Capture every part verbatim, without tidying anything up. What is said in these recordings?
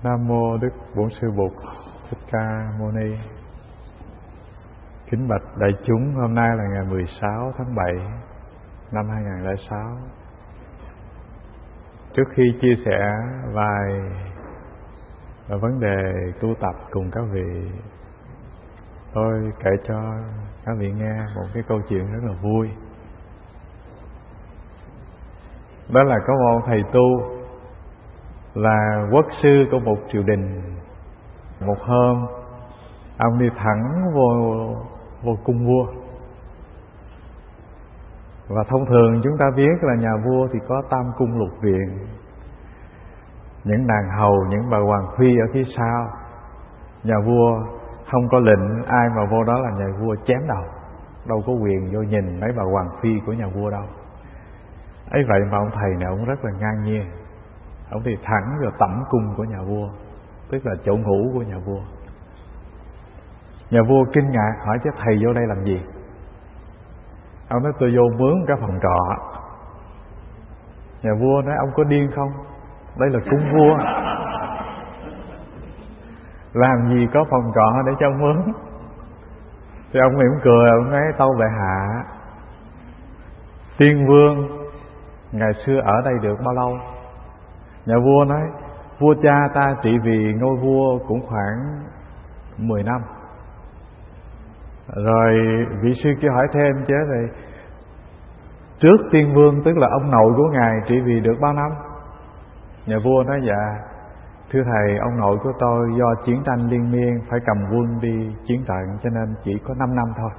Nam mô Đức Bổn Sư Bụt Thích Ca Mâu Ni. Kính bạch đại chúng, hôm nay là ngày mười sáu tháng bảy năm hai nghìn không trăm lẻ sáu. Trước khi chia sẻ vài vấn đề tu tập cùng các vị, tôi kể cho các vị nghe một cái câu chuyện rất là vui. Đó là có một thầy tu là quốc sư của một triều đình. Một hôm ông đi thẳng vô vô cung vua. Và thông thường chúng ta biết là nhà vua thì có tam cung lục viện, những nàng hầu, những bà hoàng phi ở phía sau. Nhà vua không có lệnh ai mà vô đó là nhà vua chém đầu, đâu có quyền vô nhìn mấy bà hoàng phi của nhà vua đâu. Ấy vậy mà ông thầy này ông rất là ngang nhiên, ông đi thẳng vào tẩm cung của nhà vua, tức là chỗ ngủ của nhà vua. Nhà vua kinh ngạc hỏi: chứ thầy vô đây làm gì? Ông nói: tôi vô mướn cái phòng trọ. Nhà vua nói: ông có điên không? Đây là cung vua, làm gì có phòng trọ để cho ông mướn. Thì ông mỉm cười, ông nói: tâu bệ hạ, tiên vương ngày xưa ở đây được bao lâu? Nhà vua nói: vua cha ta trị vì ngôi vua cũng khoảng mười năm. Rồi vị sư kia hỏi thêm: chứ rồi trước tiên vương, tức là ông nội của ngài, trị vì được bao năm? Nhà vua nói: dạ thưa thầy, ông nội của tôi do chiến tranh liên miên phải cầm quân đi chiến trận, cho nên chỉ có năm năm thôi.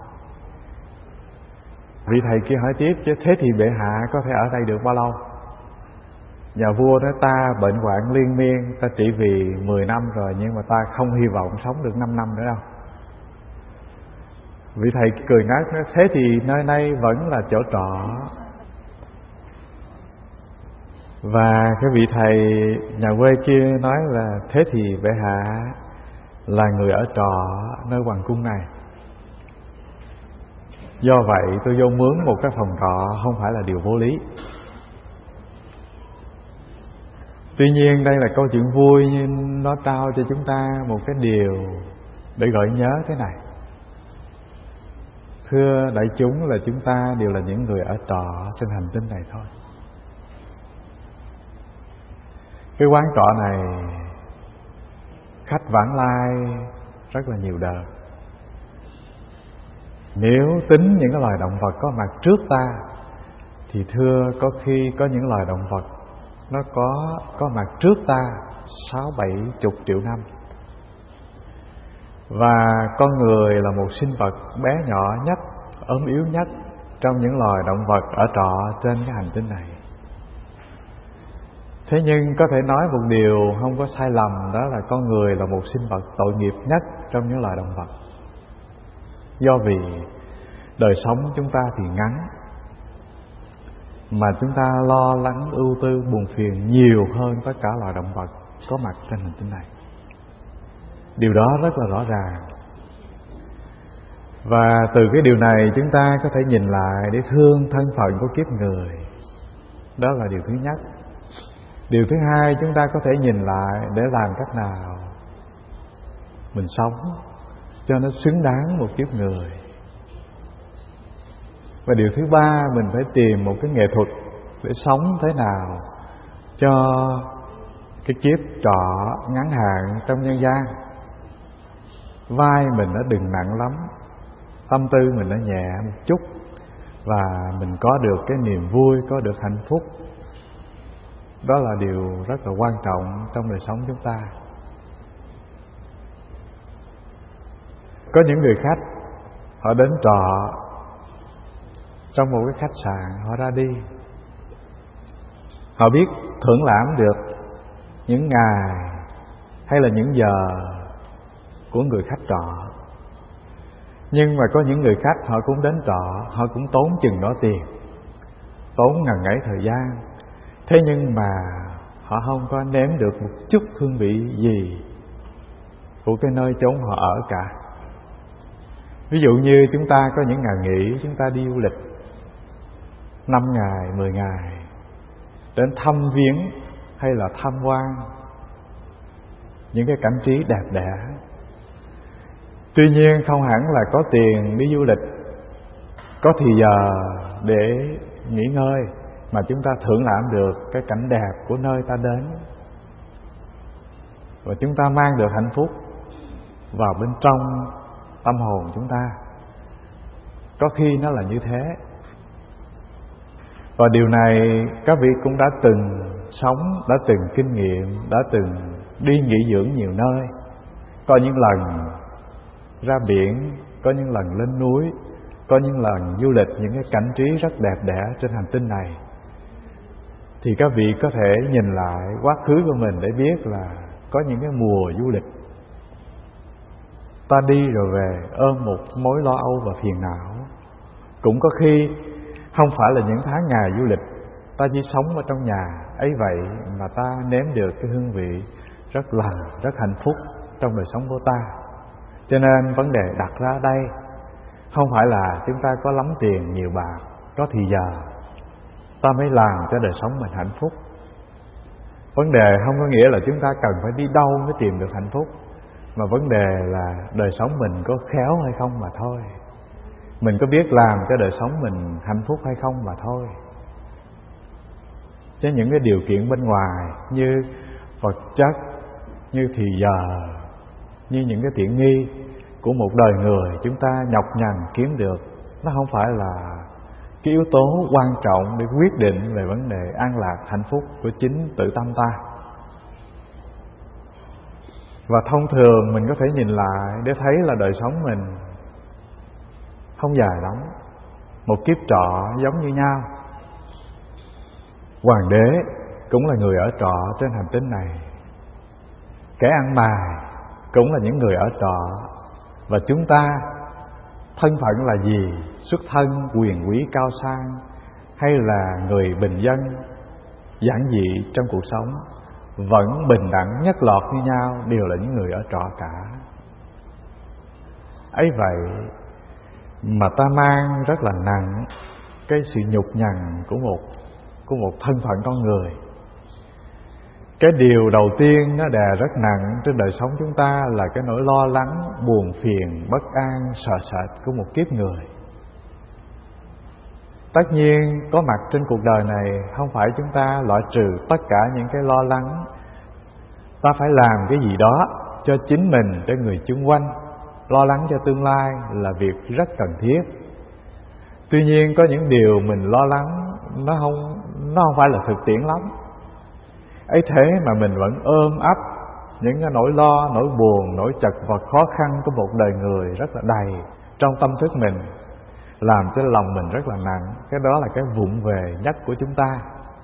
Vị thầy kia hỏi tiếp: chứ thế thì bệ hạ có thể ở đây được bao lâu? Nhà vua nói: ta bệnh hoạn liên miên, ta trị vì mười năm rồi, nhưng mà ta không hy vọng sống được năm năm nữa đâu. Vị thầy cười ngát nói: thế thì nơi đây vẫn là chỗ trọ. Và cái vị thầy nhà quê kia nói là: thế thì bệ hạ là người ở trọ nơi hoàng cung này, do vậy tôi vô mướn một cái phòng trọ không phải là điều vô lý. Tuy nhiên đây là câu chuyện vui, nhưng nó trao cho chúng ta một cái điều để gợi nhớ thế này. Thưa đại chúng, là chúng ta đều là những người ở trọ trên hành tinh này thôi. Cái quán trọ này khách vãng lai rất là nhiều đời. Nếu tính những cái loài động vật có mặt trước ta, thì thưa có khi có những loài động vật nó có có mặt trước ta sáu bảy chục triệu năm. Và con người là một sinh vật bé nhỏ nhất, ốm yếu nhất trong những loài động vật ở trọ trên cái hành tinh này. Thế nhưng có thể nói một điều không có sai lầm, đó là con người là một sinh vật tội nghiệp nhất trong những loài động vật. Do vì đời sống chúng ta thì ngắn, mà chúng ta lo lắng, ưu tư, buồn phiền nhiều hơn tất cả loài động vật có mặt trên hành tinh này. Điều đó rất là rõ ràng. Và từ cái điều này chúng ta có thể nhìn lại để thương thân phận của kiếp người. Đó là điều thứ nhất. Điều thứ hai, chúng ta có thể nhìn lại để làm cách nào mình sống cho nó xứng đáng một kiếp người. Và điều thứ ba, mình phải tìm một cái nghệ thuật để sống thế nào cho cái kiếp trọ ngắn hạn trong nhân gian. Vai mình nó đừng nặng lắm, tâm tư mình nó nhẹ một chút, và mình có được cái niềm vui, có được hạnh phúc. Đó là điều rất là quan trọng trong đời sống chúng ta. Có những người khách họ đến trọ trong một cái khách sạn, họ ra đi, họ biết thưởng lãm được những ngày hay là những giờ của người khách trọ. Nhưng mà có những người khách họ cũng đến trọ, họ cũng tốn chừng đó tiền, tốn ngần ấy thời gian. Thế nhưng mà họ không có nếm được một chút hương vị gì của cái nơi chốn họ ở cả. Ví dụ như chúng ta có những ngày nghỉ, chúng ta đi du lịch năm ngày, mười ngày, đến thăm viếng hay là tham quan những cái cảnh trí đẹp đẽ. Tuy nhiên không hẳn là có tiền đi du lịch, có thì giờ để nghỉ ngơi, mà chúng ta thưởng lãm được cái cảnh đẹp của nơi ta đến, và chúng ta mang được hạnh phúc vào bên trong tâm hồn chúng ta. Có khi nó là như thế. Và điều này các vị cũng đã từng sống, đã từng kinh nghiệm, đã từng đi nghỉ dưỡng nhiều nơi. Có những lần ra biển, có những lần lên núi, có những lần du lịch những cái cảnh trí rất đẹp đẽ trên hành tinh này. Thì các vị có thể nhìn lại quá khứ của mình để biết là có những cái mùa du lịch ta đi rồi về ôm một mối lo âu và phiền não. Cũng có khi không phải là những tháng ngày du lịch ta chỉ sống ở trong nhà ấy vậy mà ta nếm được cái hương vị rất lành, rất hạnh phúc trong đời sống của ta. Cho nên vấn đề đặt ra đây không phải là chúng ta có lắm tiền, nhiều bạc, có thì giờ ta mới làm cho đời sống mình hạnh phúc. Vấn đề không có nghĩa là chúng ta cần phải đi đâu mới tìm được hạnh phúc, mà vấn đề là đời sống mình có khéo hay không mà thôi. Mình có biết làm cho đời sống mình hạnh phúc hay không mà thôi. Chứ những cái điều kiện bên ngoài như vật chất, như thì giờ, như những cái tiện nghi của một đời người chúng ta nhọc nhằn kiếm được, nó không phải là cái yếu tố quan trọng để quyết định về vấn đề an lạc hạnh phúc của chính tự tâm ta. Và thông thường mình có thể nhìn lại để thấy là đời sống mình không dài lắm, một kiếp trọ giống như nhau. Hoàng đế cũng là người ở trọ trên hành tinh này, kẻ ăn mày cũng là những người ở trọ. Và chúng ta thân phận là gì, xuất thân quyền quý cao sang hay là người bình dân giản dị trong cuộc sống, vẫn bình đẳng nhất lọt như nhau, đều là những người ở trọ cả. Ấy vậy mà ta mang rất là nặng cái sự nhục nhằn của một của một thân phận con người. Cái điều đầu tiên nó đè rất nặng trên đời sống chúng ta là cái nỗi lo lắng, buồn phiền, bất an, sợ sệt của một kiếp người. Tất nhiên có mặt trên cuộc đời này không phải chúng ta loại trừ tất cả những cái lo lắng. Ta phải làm cái gì đó cho chính mình, cho người chung quanh. Lo lắng cho tương lai là việc rất cần thiết. Tuy nhiên có những điều mình lo lắng nó không nó không phải là thực tiễn lắm. Ấy thế mà mình vẫn ôm ấp những cái nỗi lo, nỗi buồn, nỗi chật vật khó khăn của một đời người rất là đầy trong tâm thức mình, làm cho lòng mình rất là nặng. Cái đó là cái vụng về nhất của chúng ta.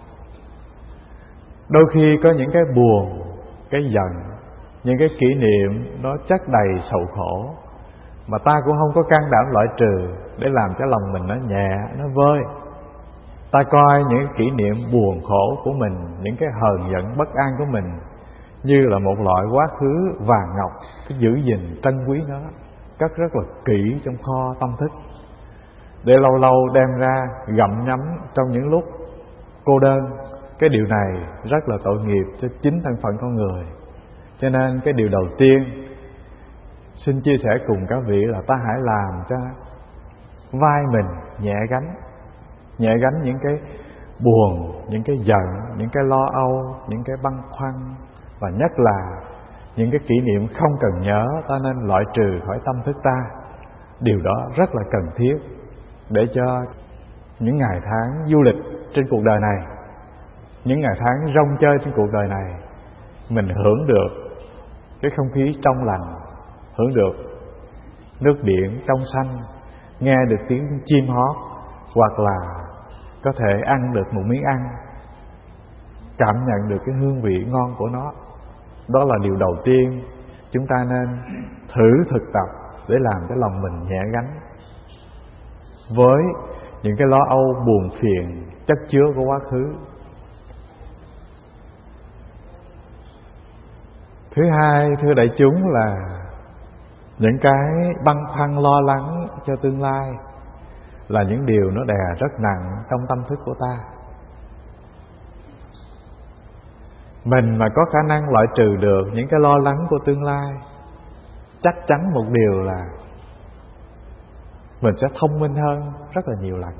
Đôi khi có những cái buồn, cái giận, những cái kỷ niệm nó chất đầy sầu khổ mà ta cũng không có can đảm loại trừ để làm cho lòng mình nó nhẹ, nó vơi. Ta coi những kỷ niệm buồn khổ của mình, những cái hờn giận bất an của mình như là một loại quá khứ vàng ngọc, cái giữ gìn trân quý nó, cất rất là kỹ trong kho tâm thức, để lâu lâu đem ra gặm nhấm trong những lúc cô đơn. Cái điều này rất là tội nghiệp cho chính thân phận con người. Cho nên cái điều đầu tiên xin chia sẻ cùng các vị là ta hãy làm cho vai mình nhẹ gánh, nhẹ gánh những cái buồn, những cái giận, những cái lo âu, những cái băn khoăn, và nhất là những cái kỷ niệm không cần nhớ ta nên loại trừ khỏi tâm thức ta. Điều đó rất là cần thiết để cho những ngày tháng du lịch trên cuộc đời này, những ngày tháng rong chơi trên cuộc đời này, mình hưởng được cái không khí trong lành, hưởng được nước biển trong xanh, nghe được tiếng chim hót, hoặc là có thể ăn được một miếng ăn, cảm nhận được cái hương vị ngon của nó. Đó là điều đầu tiên chúng ta nên thử thực tập để làm cho lòng mình nhẹ gánh với những cái lo âu buồn phiền chất chứa của quá khứ. Thứ hai, thưa đại chúng, là những cái băn khoăn lo lắng cho tương lai là những điều nó đè rất nặng trong tâm thức của ta. Mình mà có khả năng loại trừ được những cái lo lắng của tương lai, chắc chắn một điều là mình sẽ thông minh hơn rất là nhiều lần.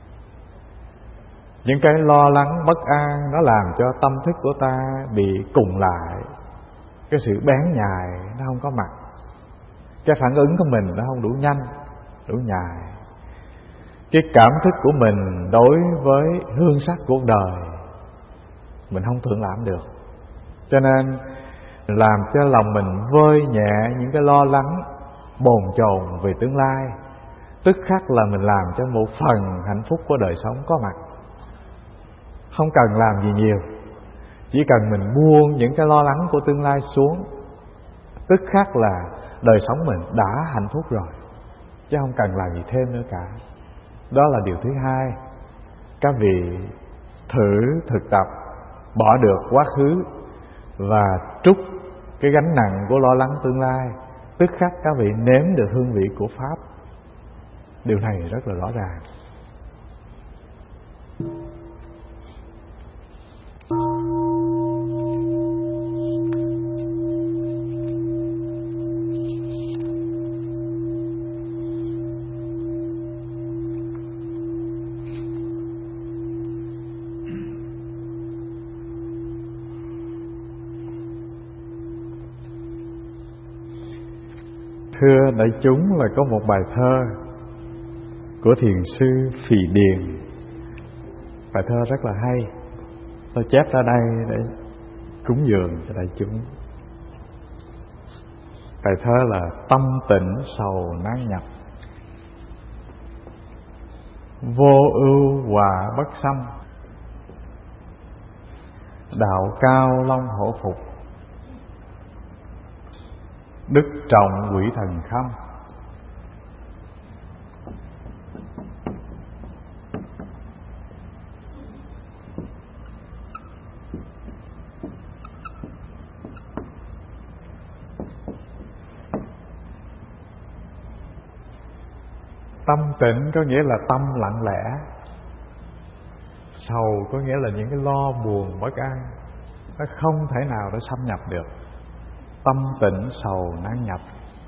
Những cái lo lắng bất an nó làm cho tâm thức của ta bị cùng lại, cái sự bén nhạy nó không có mặt, cái phản ứng của mình nó không đủ nhanh, đủ nhạy, cái cảm thức của mình đối với hương sắc cuộc đời mình không thượng lãm được. Cho nên làm cho lòng mình vơi nhẹ những cái lo lắng bồn chồn về tương lai, tức khắc là mình làm cho một phần hạnh phúc của đời sống có mặt. Không cần làm gì nhiều, chỉ cần mình buông những cái lo lắng của tương lai xuống, tức khắc là đời sống mình đã hạnh phúc rồi, chứ không cần làm gì thêm nữa cả. Đó là điều thứ hai. Các vị thử thực tập bỏ được quá khứ và trút cái gánh nặng của lo lắng tương lai, tức khắc các vị nếm được hương vị của Pháp. Điều này rất là rõ ràng. Thưa đại chúng, là có một bài thơ của thiền sư Phì Điền. Bài thơ rất là hay, tôi chép ra đây để cúng dường cho đại chúng. Bài thơ là tâm tịnh sầu nan nhập, vô ưu hòa bất xâm, đạo cao long hổ phục, đức trọng quỷ thần khâm. Tâm tịnh có nghĩa là tâm lặng lẽ, sầu có nghĩa là những cái lo buồn bất an, nó không thể nào để xâm nhập được. Tâm tịnh sầu nan nhập,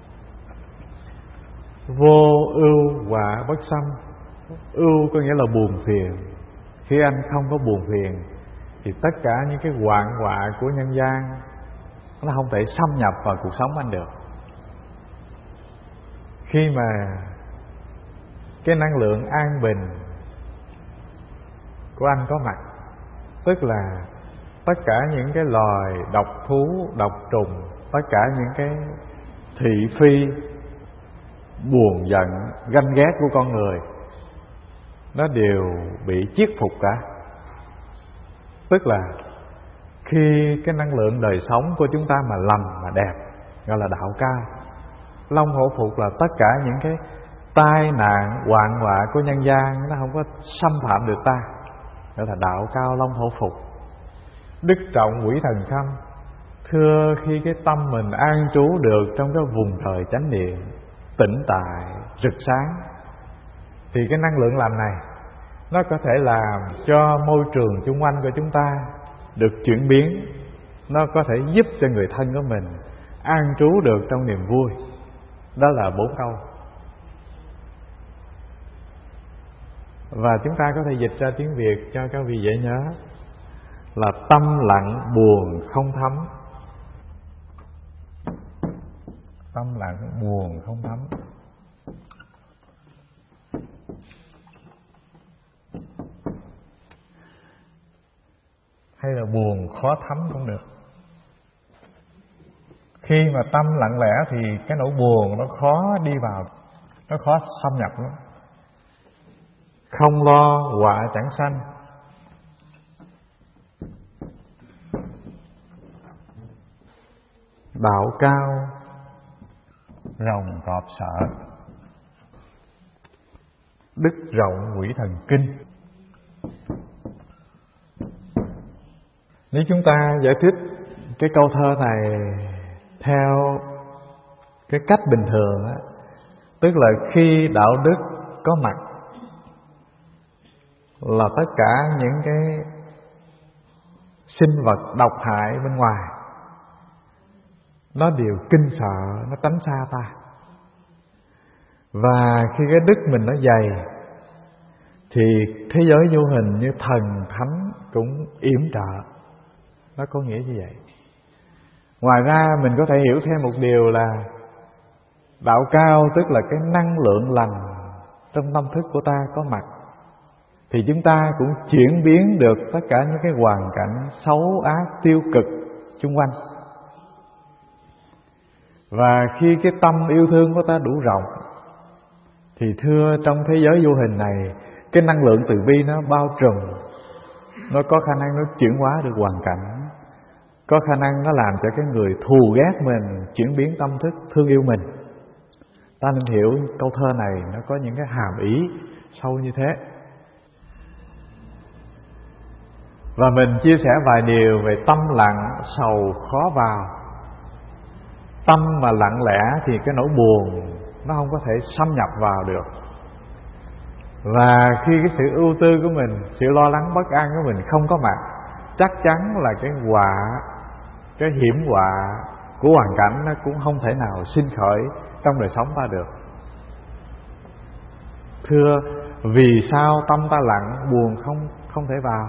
vô ưu hòa bất xâm. Ưu có nghĩa là buồn phiền. Khi anh không có buồn phiền thì tất cả những cái hoạn họa của nhân gian nó không thể xâm nhập vào cuộc sống anh được. Khi mà cái năng lượng an bình của anh có mặt, tức là tất cả những cái loài độc thú, độc trùng, tất cả những cái thị phi, buồn giận, ganh ghét của con người, nó đều bị chiết phục cả. Tức là khi cái năng lượng đời sống của chúng ta mà lành mà đẹp, gọi là đạo cao. Long hổ phục là tất cả những cái tai nạn, hoạn họa của nhân gian nó không có xâm phạm được ta, gọi là đạo cao long hổ phục. Đức trọng quỷ thần khâm. Thưa, khi cái tâm mình an trú được trong cái vùng trời chánh điện, tĩnh tại, rực sáng, thì cái năng lượng lành này nó có thể làm cho môi trường xung quanh của chúng ta được chuyển biến. Nó có thể giúp cho người thân của mình an trú được trong niềm vui. Đó là bốn câu. Và chúng ta có thể dịch ra tiếng Việt cho các vị dễ nhớ là tâm lặng buồn không thấm. Tâm lặng buồn không thấm. Hay là buồn khó thấm cũng được. Khi mà tâm lặng lẽ thì cái nỗi buồn nó khó đi vào, nó khó xâm nhập lắm. Không lo họa chẳng sanh. Đạo cao rồng cọp sợ. Đức rộng quỷ thần kinh. Nếu chúng ta giải thích cái câu thơ này theo cái cách bình thường á, tức là khi đạo đức có mặt là tất cả những cái sinh vật độc hại bên ngoài, nó đều kinh sợ, nó tránh xa ta. Và khi cái đức mình nó dày thì thế giới vô hình như thần thánh cũng yểm trợ. Nó có nghĩa như vậy. Ngoài ra mình có thể hiểu thêm một điều là đạo cao tức là cái năng lượng lành trong tâm thức của ta có mặt, thì chúng ta cũng chuyển biến được tất cả những cái hoàn cảnh xấu ác tiêu cực xung quanh. Và khi cái tâm yêu thương của ta đủ rộng thì thưa, trong thế giới vô hình này, cái năng lượng từ bi nó bao trùm, nó có khả năng nó chuyển hóa được hoàn cảnh, có khả năng nó làm cho cái người thù ghét mình chuyển biến tâm thức thương yêu mình. Ta nên hiểu câu thơ này nó có những cái hàm ý sâu như thế. Và mình chia sẻ vài điều về tâm lặng, sầu khó vào. Tâm mà lặng lẽ thì cái nỗi buồn nó không có thể xâm nhập vào được. Và khi cái sự ưu tư của mình, sự lo lắng bất an của mình không có mặt, chắc chắn là cái họa, cái hiểm họa của hoàn cảnh nó cũng không thể nào sinh khởi trong đời sống ta được. Thưa, vì sao tâm ta lặng, buồn không không thể vào?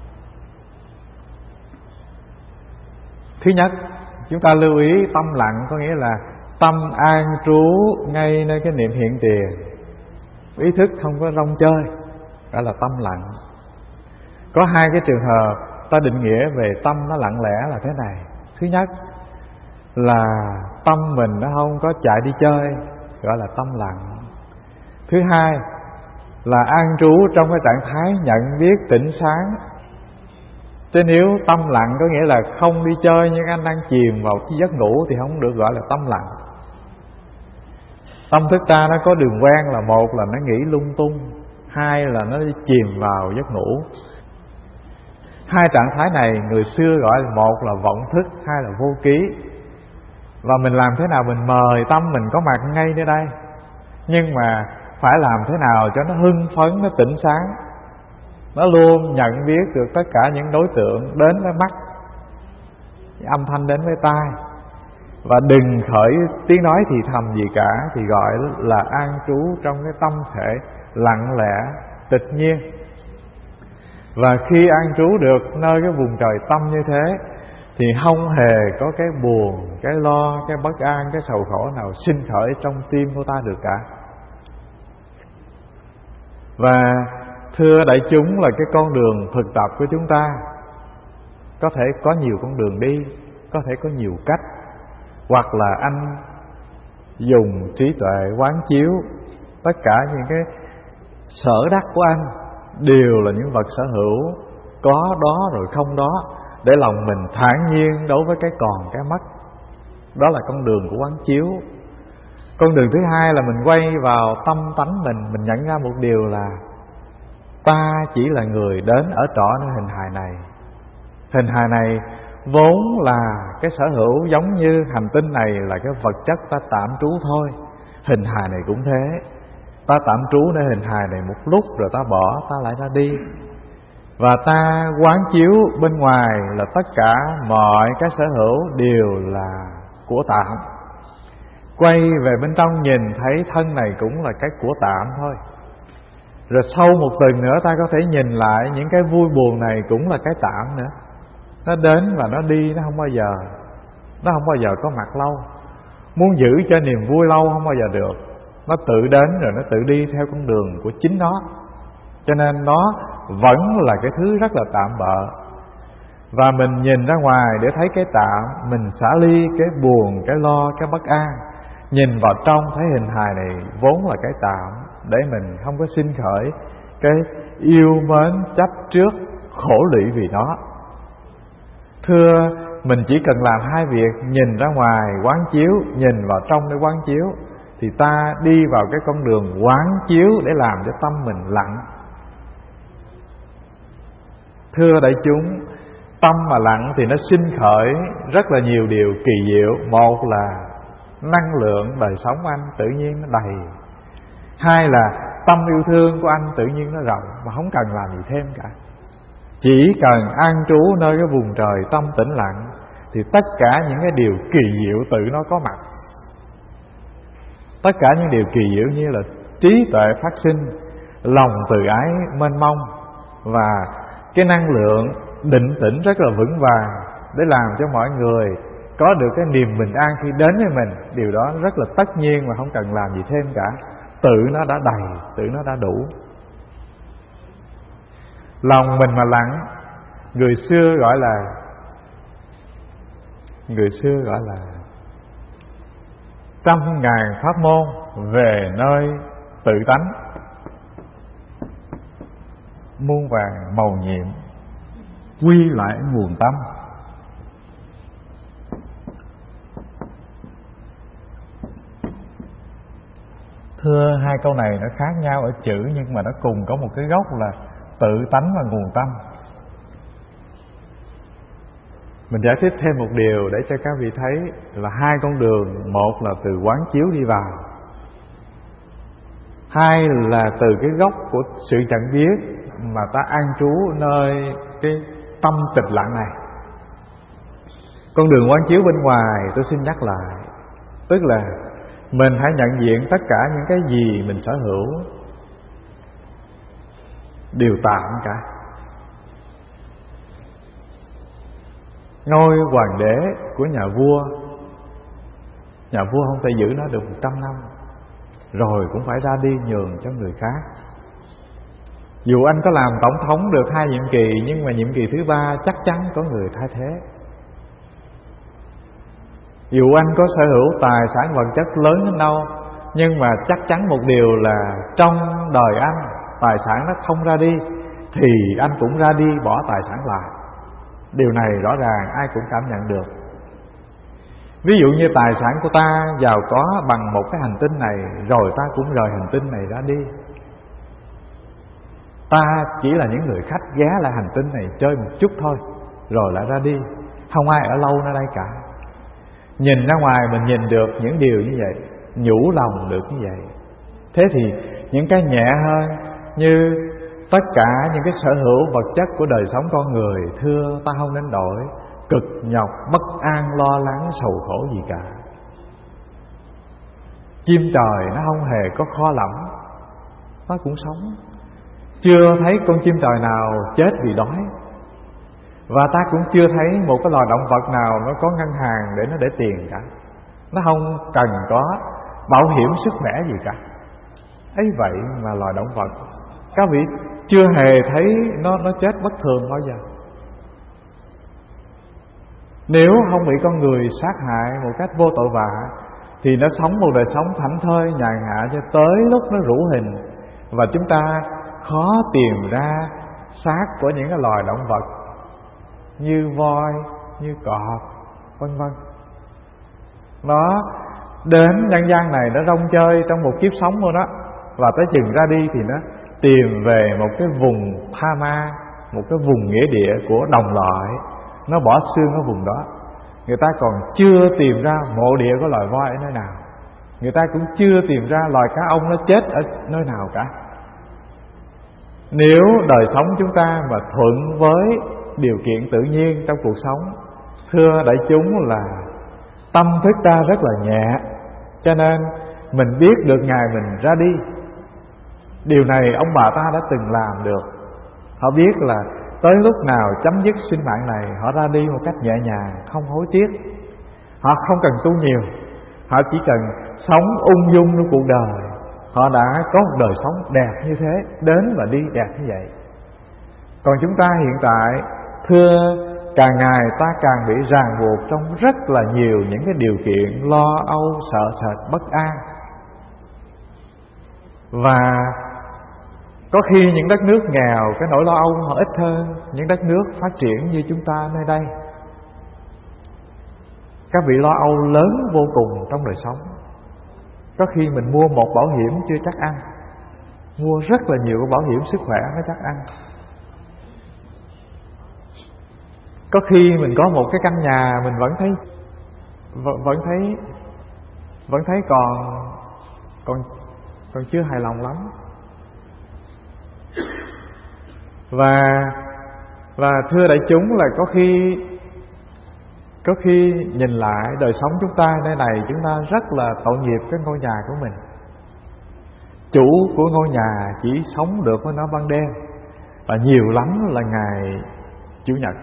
Thứ nhất, chúng ta lưu ý tâm lặng có nghĩa là tâm an trú ngay nơi cái niệm hiện tiền, ý thức không có rong chơi, đó là tâm lặng. Có hai cái trường hợp ta định nghĩa về tâm nó lặng lẽ là thế này. Thứ nhất là tâm mình nó không có chạy đi chơi, gọi là tâm lặng. Thứ hai là an trú trong cái trạng thái nhận biết tỉnh sáng. Chứ nếu tâm lặng có nghĩa là không đi chơi nhưng anh đang chìm vào cái giấc ngủ thì không được gọi là tâm lặng. Tâm thức ta nó có đường quen là một là nó nghĩ lung tung, hai là nó chìm vào giấc ngủ. Hai trạng thái này người xưa gọi là một là vọng thức, hai là vô ký. Và mình làm thế nào mình mời tâm mình có mặt ngay nơi đây, nhưng mà phải làm thế nào cho nó hưng phấn, nó tỉnh sáng, nó luôn nhận biết được tất cả những đối tượng đến với mắt, âm thanh đến với tai, và đừng khởi tiếng nói thì thầm gì cả, thì gọi là an trú trong cái tâm thể lặng lẽ, tịch nhiên. Và khi an trú được nơi cái vùng trời tâm như thế thì không hề có cái buồn, cái lo, cái bất an, cái sầu khổ nào sinh khởi trong tim của ta được cả. Và thưa đại chúng, là cái con đường thực tập của chúng ta có thể có nhiều con đường đi, có thể có nhiều cách. Hoặc là anh dùng trí tuệ quán chiếu tất cả những cái sở đắc của anh đều là những vật sở hữu, có đó rồi không đó, để lòng mình thản nhiên đối với cái còn cái mất. Đó là con đường của quán chiếu. Con đường thứ hai là mình quay vào tâm tánh mình, mình nhận ra một điều là ta chỉ là người đến ở trọ nơi hình hài này. Hình hài này vốn là cái sở hữu, giống như hành tinh này là cái vật chất ta tạm trú thôi. Hình hài này cũng thế, ta tạm trú nơi hình hài này một lúc rồi ta bỏ, ta lại ra đi. Và ta quán chiếu bên ngoài là tất cả mọi cái sở hữu đều là của tạm. Quay về bên trong nhìn thấy thân này cũng là cái của tạm thôi. Rồi sau một tuần nữa ta có thể nhìn lại những cái vui buồn này cũng là cái tạm nữa. Nó đến và nó đi, nó không bao giờ Nó không bao giờ có mặt lâu. Muốn giữ cho niềm vui lâu không bao giờ được. Nó tự đến rồi nó tự đi theo con đường của chính nó. Cho nên nó vẫn là cái thứ rất là tạm bợ. Và mình nhìn ra ngoài để thấy cái tạm, mình xả ly cái buồn, cái lo, cái bất an. Nhìn vào trong thấy hình hài này vốn là cái tạm, để mình không có sinh khởi cái yêu mến chấp trước, khổ lụy vì nó. Thưa, mình chỉ cần làm hai việc: nhìn ra ngoài quán chiếu, nhìn vào trong để quán chiếu, thì ta đi vào cái con đường quán chiếu để làm cho tâm mình lặng. Thưa đại chúng, tâm mà lặng thì nó sinh khởi rất là nhiều điều kỳ diệu. Một là năng lượng đời sống anh tự nhiên nó đầy. Hai là tâm yêu thương của anh tự nhiên nó rộng mà không cần làm gì thêm cả. chỉ cần an trú nơi cái vùng trời tâm tĩnh lặng thì tất cả những cái điều kỳ diệu tự nó có mặt. Tất cả những điều kỳ diệu như là trí tuệ phát sinh, lòng từ ái mênh mông, và cái năng lượng định tĩnh rất là vững vàng để làm cho mọi người có được cái niềm bình an khi đến với mình. Điều đó rất là tất nhiên mà không cần làm gì thêm cả. Tự nó đã đầy, tự nó đã đủ. Lòng mình mà lặng, người xưa gọi là Người xưa gọi là trăm ngàn pháp môn về nơi tự tánh, muôn vàng mầu nhiệm quy lại nguồn tâm. Thưa, hai câu này nó khác nhau ở chữ, nhưng mà nó cùng có một cái gốc là tự tánh và nguồn tâm. Mình giải thích thêm một điều để cho các vị thấy là hai con đường. Một là từ quán chiếu đi vào, hai là từ cái gốc của sự chẳng biết mà ta an trú nơi cái tâm tịch lặng này. Con đường quán chiếu bên ngoài tôi xin nhắc lại, tức là mình hãy nhận diện tất cả những cái gì mình sở hữu đều tạm cả. Ngôi hoàng đế của nhà vua, nhà vua không thể giữ nó được một trăm năm, rồi cũng phải ra đi nhường cho người khác. Dù anh có làm tổng thống được hai nhiệm kỳ, nhưng mà nhiệm kỳ thứ ba chắc chắn có người thay thế. Dù anh có sở hữu tài sản vật chất lớn đến đâu, nhưng mà chắc chắn một điều là trong đời anh tài sản nó không ra đi, thì anh cũng ra đi bỏ tài sản lại. Điều này rõ ràng ai cũng cảm nhận được. Ví dụ như tài sản của ta giàu có bằng một cái hành tinh này, rồi ta cũng rời hành tinh này ra đi. Ta chỉ là những người khách ghé lại hành tinh này chơi một chút thôi, rồi lại ra đi. Không ai ở lâu nơi đây cả. Nhìn ra ngoài mình nhìn được những điều như vậy, nhủ lòng được như vậy. Thế thì những cái nhẹ hơn, như tất cả những cái sở hữu vật chất của đời sống con người, thưa, ta không nên đổi cực nhọc, bất an, lo lắng, sầu khổ gì cả. Chim trời nó không hề có kho lẫm, nó cũng sống. Chưa thấy con chim trời nào chết vì đói, và ta cũng chưa thấy một cái loài động vật nào nó có ngân hàng để nó để tiền cả. Nó không cần có bảo hiểm sức khỏe gì cả. Ấy vậy mà loài động vật, các vị chưa hề thấy nó nó chết bất thường bao giờ. Nếu không bị con người sát hại một cách vô tội vạ, thì nó sống một đời sống thảnh thơi nhàn hạ cho tới lúc nó rũ hình, và chúng ta khó tìm ra xác của những cái loài động vật như voi, như cọp, vân vân. Nó đến nhân gian này nó rong chơi trong một kiếp sống của nó, và tới chừng ra đi thì nó tìm về một cái vùng tha ma, một cái vùng nghĩa địa của đồng loại, nó bỏ xương ở vùng đó. Người ta còn chưa tìm ra mộ địa của loài voi ở nơi nào, người ta cũng chưa tìm ra loài cá ông nó chết ở nơi nào cả. Nếu đời sống chúng ta mà thuận với điều kiện tự nhiên trong cuộc sống, thưa đại chúng, là tâm thức ta rất là nhẹ, cho nên mình biết được ngày mình ra đi. Điều này ông bà ta đã từng làm được. Họ biết là tới lúc nào chấm dứt sinh mạng này, họ ra đi một cách nhẹ nhàng, không hối tiếc. Họ không cần tu nhiều, họ chỉ cần sống ung dung trong cuộc đời. Họ đã có một đời sống đẹp như thế, đến và đi đẹp như vậy. Còn chúng ta hiện tại, thưa, càng ngày ta càng bị ràng buộc trong rất là nhiều những cái điều kiện lo âu, sợ sệt, bất an. Và có khi những đất nước nghèo, cái nỗi lo âu họ ít hơn những đất nước phát triển như chúng ta nơi đây. Các vị lo âu lớn vô cùng trong đời sống. Có khi mình mua một bảo hiểm chưa chắc ăn, mua rất là nhiều bảo hiểm sức khỏe mới chắc ăn. Có khi mình có một cái căn nhà mình vẫn thấy vẫn, vẫn thấy vẫn thấy còn còn còn chưa hài lòng lắm. Và Và thưa đại chúng là có khi Có khi nhìn lại đời sống chúng ta nơi này, chúng ta rất là tội nghiệp cái ngôi nhà của mình. Chủ của ngôi nhà chỉ sống được với nó ban đêm, và nhiều lắm là ngày Chủ nhật.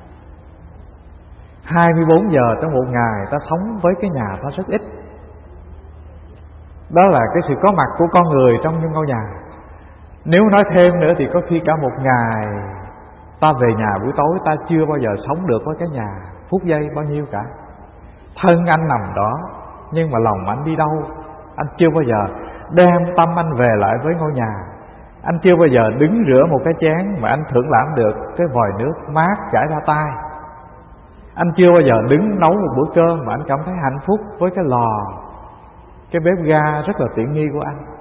Hai mươi bốn giờ trong một ngày ta sống với cái nhà ta rất ít. Đó là cái sự có mặt của con người trong những ngôi nhà. Nếu nói thêm nữa thì có khi cả một ngày ta về nhà buổi tối, ta chưa bao giờ sống được với cái nhà phút giây bao nhiêu cả. Thân anh nằm đó, nhưng mà lòng anh đi đâu? Anh chưa bao giờ đem tâm anh về lại với ngôi nhà. Anh chưa bao giờ đứng rửa một cái chén mà anh thưởng lãm được cái vòi nước mát chảy ra tay. Anh chưa bao giờ đứng nấu một bữa cơm mà anh cảm thấy hạnh phúc với cái lò, cái bếp ga rất là tiện nghi của anh.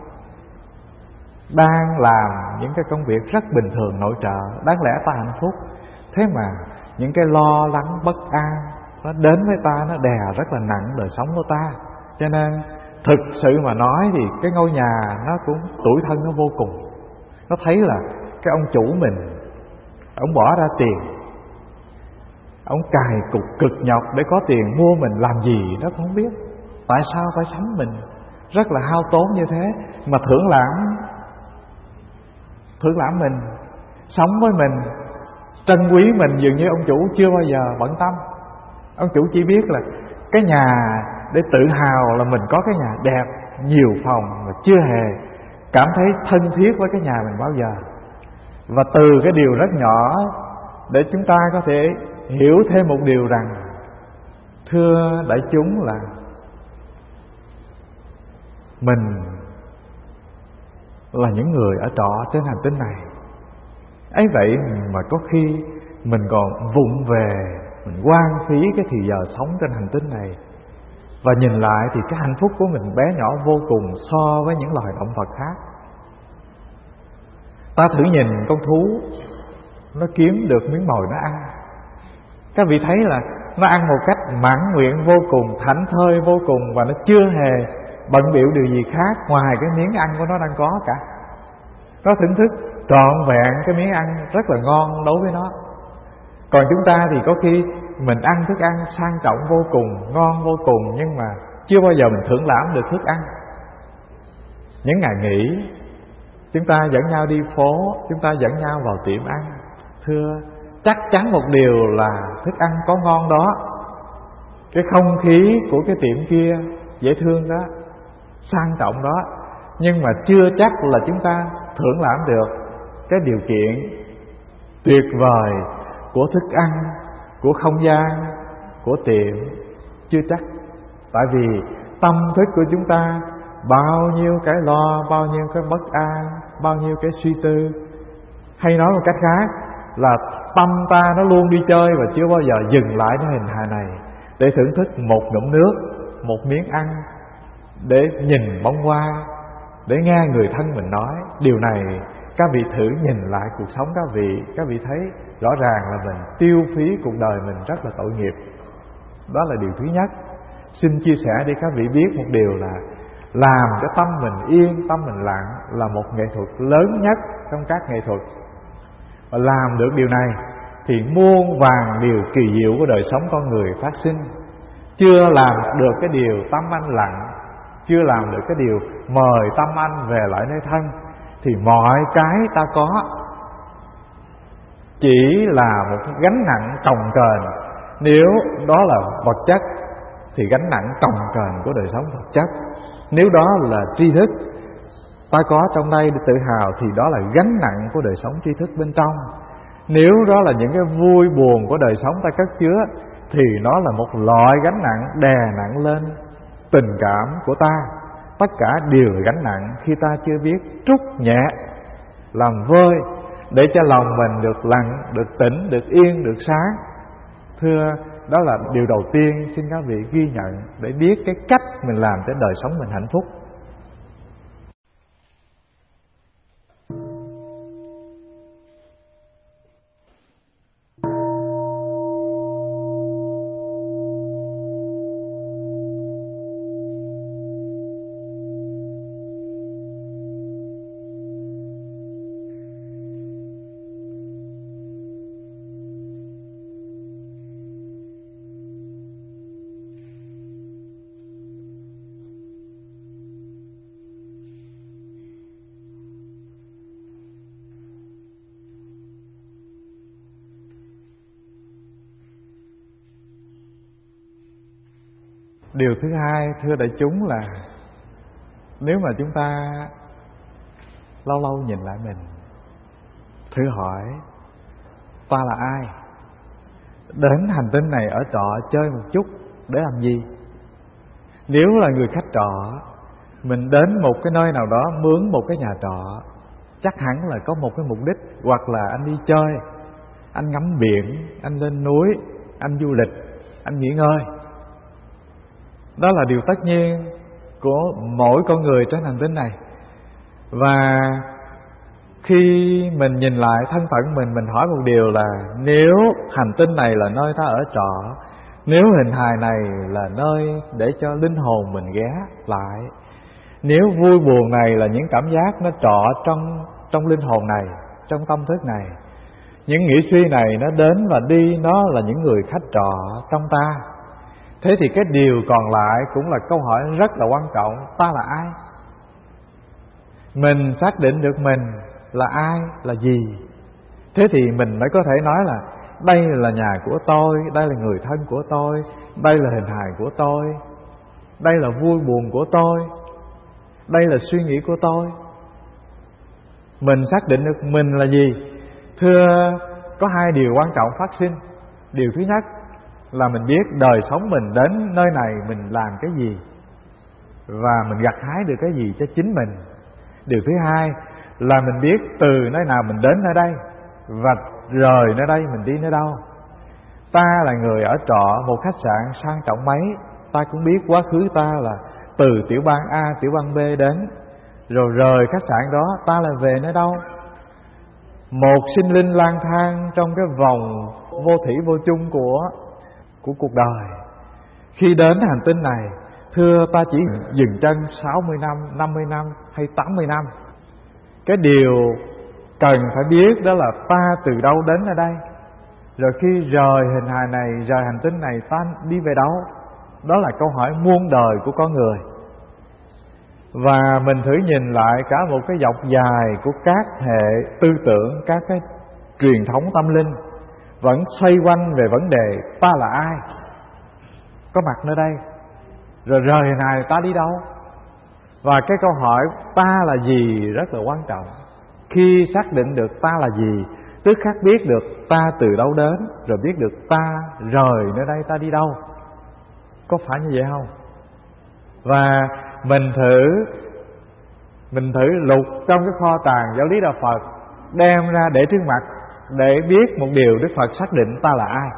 Đang làm những cái công việc rất bình thường nội trợ, đáng lẽ ta hạnh phúc. Thế mà những cái lo lắng bất an nó đến với ta, nó đè rất là nặng đời sống của ta. Cho nên thực sự mà nói thì cái ngôi nhà nó cũng tủi thân nó vô cùng. Nó thấy là cái ông chủ mình, ông bỏ ra tiền, ông cày cục cực nhọc để có tiền mua mình làm gì nó không biết. Tại sao phải sống mình rất là hao tốn như thế mà thưởng lãm Thưởng lãm mình, sống với mình, trân quý mình, dường như ông chủ chưa bao giờ bận tâm. Ông chủ chỉ biết là cái nhà để tự hào là mình có cái nhà đẹp, nhiều phòng, mà chưa hề cảm thấy thân thiết với cái nhà mình bao giờ. Và từ cái điều rất nhỏ để chúng ta có thể hiểu thêm một điều rằng, thưa đại chúng, là mình là những người ở trọ trên hành tinh này. Ấy vậy mà có khi mình còn vụng về, mình hoang phí cái thì giờ sống trên hành tinh này. Và nhìn lại thì cái hạnh phúc của mình bé nhỏ vô cùng so với những loài động vật khác. Ta thử nhìn con thú, nó kiếm được miếng mồi nó ăn. Các vị thấy là nó ăn một cách mãn nguyện vô cùng, thảnh thơi vô cùng, và nó chưa hề bận bịu điều gì khác ngoài cái miếng ăn của nó đang có cả. Nó thưởng thức trọn vẹn cái miếng ăn rất là ngon đối với nó. Còn chúng ta thì có khi mình ăn thức ăn sang trọng vô cùng, ngon vô cùng, nhưng mà chưa bao giờ mình thưởng lãm được thức ăn. Những ngày nghỉ, chúng ta dẫn nhau đi phố, chúng ta dẫn nhau vào tiệm ăn. Thưa, chắc chắn một điều là thức ăn có ngon đó, cái không khí của cái tiệm kia dễ thương đó, sang trọng đó, nhưng mà chưa chắc là chúng ta thưởng lãm được cái điều kiện tuyệt vời của thức ăn, của không gian, của tiệm. Chưa chắc. Tại vì tâm thức của chúng ta bao nhiêu cái lo, bao nhiêu cái bất an, bao nhiêu cái suy tư. Hay nói một cách khác là tâm ta nó luôn đi chơi và chưa bao giờ dừng lại cái hình hài này để thưởng thức một ngụm nước, một miếng ăn, để nhìn bông hoa, để nghe người thân mình nói. Điều này các vị thử nhìn lại cuộc sống các vị, các vị thấy rõ ràng là mình tiêu phí cuộc đời mình rất là tội nghiệp. Đó là điều thứ nhất. Xin chia sẻ để các vị biết một điều là làm cho tâm mình yên, tâm mình lặng là một nghệ thuật lớn nhất trong các nghệ thuật. Và làm được điều này thì muôn vàn điều kỳ diệu của đời sống con người phát sinh. Chưa làm được cái điều tâm anh lặng, chưa làm được cái điều mời tâm anh về lại nơi thân, thì mọi cái ta có chỉ là một gánh nặng cồng kềnh. Nếu đó là vật chất thì gánh nặng cồng kềnh của đời sống vật chất. Nếu đó là tri thức ta có trong đây để tự hào thì đó là gánh nặng của đời sống tri thức bên trong. Nếu đó là những cái vui buồn của đời sống ta cất chứa thì nó là một loại gánh nặng đè nặng lên tình cảm của ta. Tất cả đều là gánh nặng khi ta chưa biết trút nhẹ, làm vơi để cho lòng mình được lặng, được tĩnh, được yên, được sáng. Thưa, đó là điều đầu tiên xin các vị ghi nhận để biết cái cách mình làm cho đời sống mình hạnh phúc. Điều thứ hai, thưa đại chúng, là nếu mà chúng ta lâu lâu nhìn lại mình, thử hỏi ta là ai? Đến hành tinh này ở trọ chơi một chút để làm gì? Nếu là người khách trọ, mình đến một cái nơi nào đó mướn một cái nhà trọ, chắc hẳn là có một cái mục đích. Hoặc là anh đi chơi, anh ngắm biển, anh lên núi, anh du lịch, anh nghỉ ngơi. Đó là điều tất nhiên của mỗi con người trên hành tinh này. Và khi mình nhìn lại thân phận mình, mình hỏi một điều là nếu hành tinh này là nơi ta ở trọ, nếu hình hài này là nơi để cho linh hồn mình ghé lại, nếu vui buồn này là những cảm giác nó trọ trong trong linh hồn này, trong tâm thức này, những nghĩ suy này nó đến và đi, nó là những người khách trọ trong ta. Thế thì cái điều còn lại cũng là câu hỏi rất là quan trọng: ta là ai? Mình xác định được mình là ai, là gì, thế thì mình mới có thể nói là đây là nhà của tôi, đây là người thân của tôi, đây là hình hài của tôi, đây là vui buồn của tôi, đây là suy nghĩ của tôi. Mình xác định được mình là gì. Thưa, có hai điều quan trọng phát sinh. Điều thứ nhất là mình biết đời sống mình đến nơi này mình làm cái gì và mình gặt hái được cái gì cho chính mình. Điều thứ hai là mình biết từ nơi nào mình đến nơi đây và rời nơi đây mình đi nơi đâu. Ta là người ở trọ một khách sạn sang trọng mấy, ta cũng biết quá khứ ta là từ tiểu bang A, tiểu bang B đến, rồi rời khách sạn đó ta là về nơi đâu. Một sinh linh lang thang trong cái vòng vô thủy vô chung của của cuộc đời. Khi đến hành tinh này, thưa, ta chỉ dừng chân sáu mươi năm, năm mươi năm hay tám mươi năm. Cái điều cần phải biết đó là ta từ đâu đến ở đây, rồi khi rời hình hài này, rời hành tinh này, ta đi về đâu. Đó là câu hỏi muôn đời của con người. Và mình thử nhìn lại cả một cái dọc dài của các hệ tư tưởng, các cái truyền thống tâm linh vẫn xoay quanh về vấn đề ta là ai, có mặt nơi đây, rồi rời hình hài ta đi đâu. Và cái câu hỏi ta là gì rất là quan trọng. Khi xác định được ta là gì, tức khắc biết được ta từ đâu đến, rồi biết được ta rời nơi đây ta đi đâu. Có phải như vậy không? Và mình thử Mình thử lục trong cái kho tàng giáo lý đạo Phật, đem ra để trước mặt, để biết một điều Đức Phật xác định ta là ai.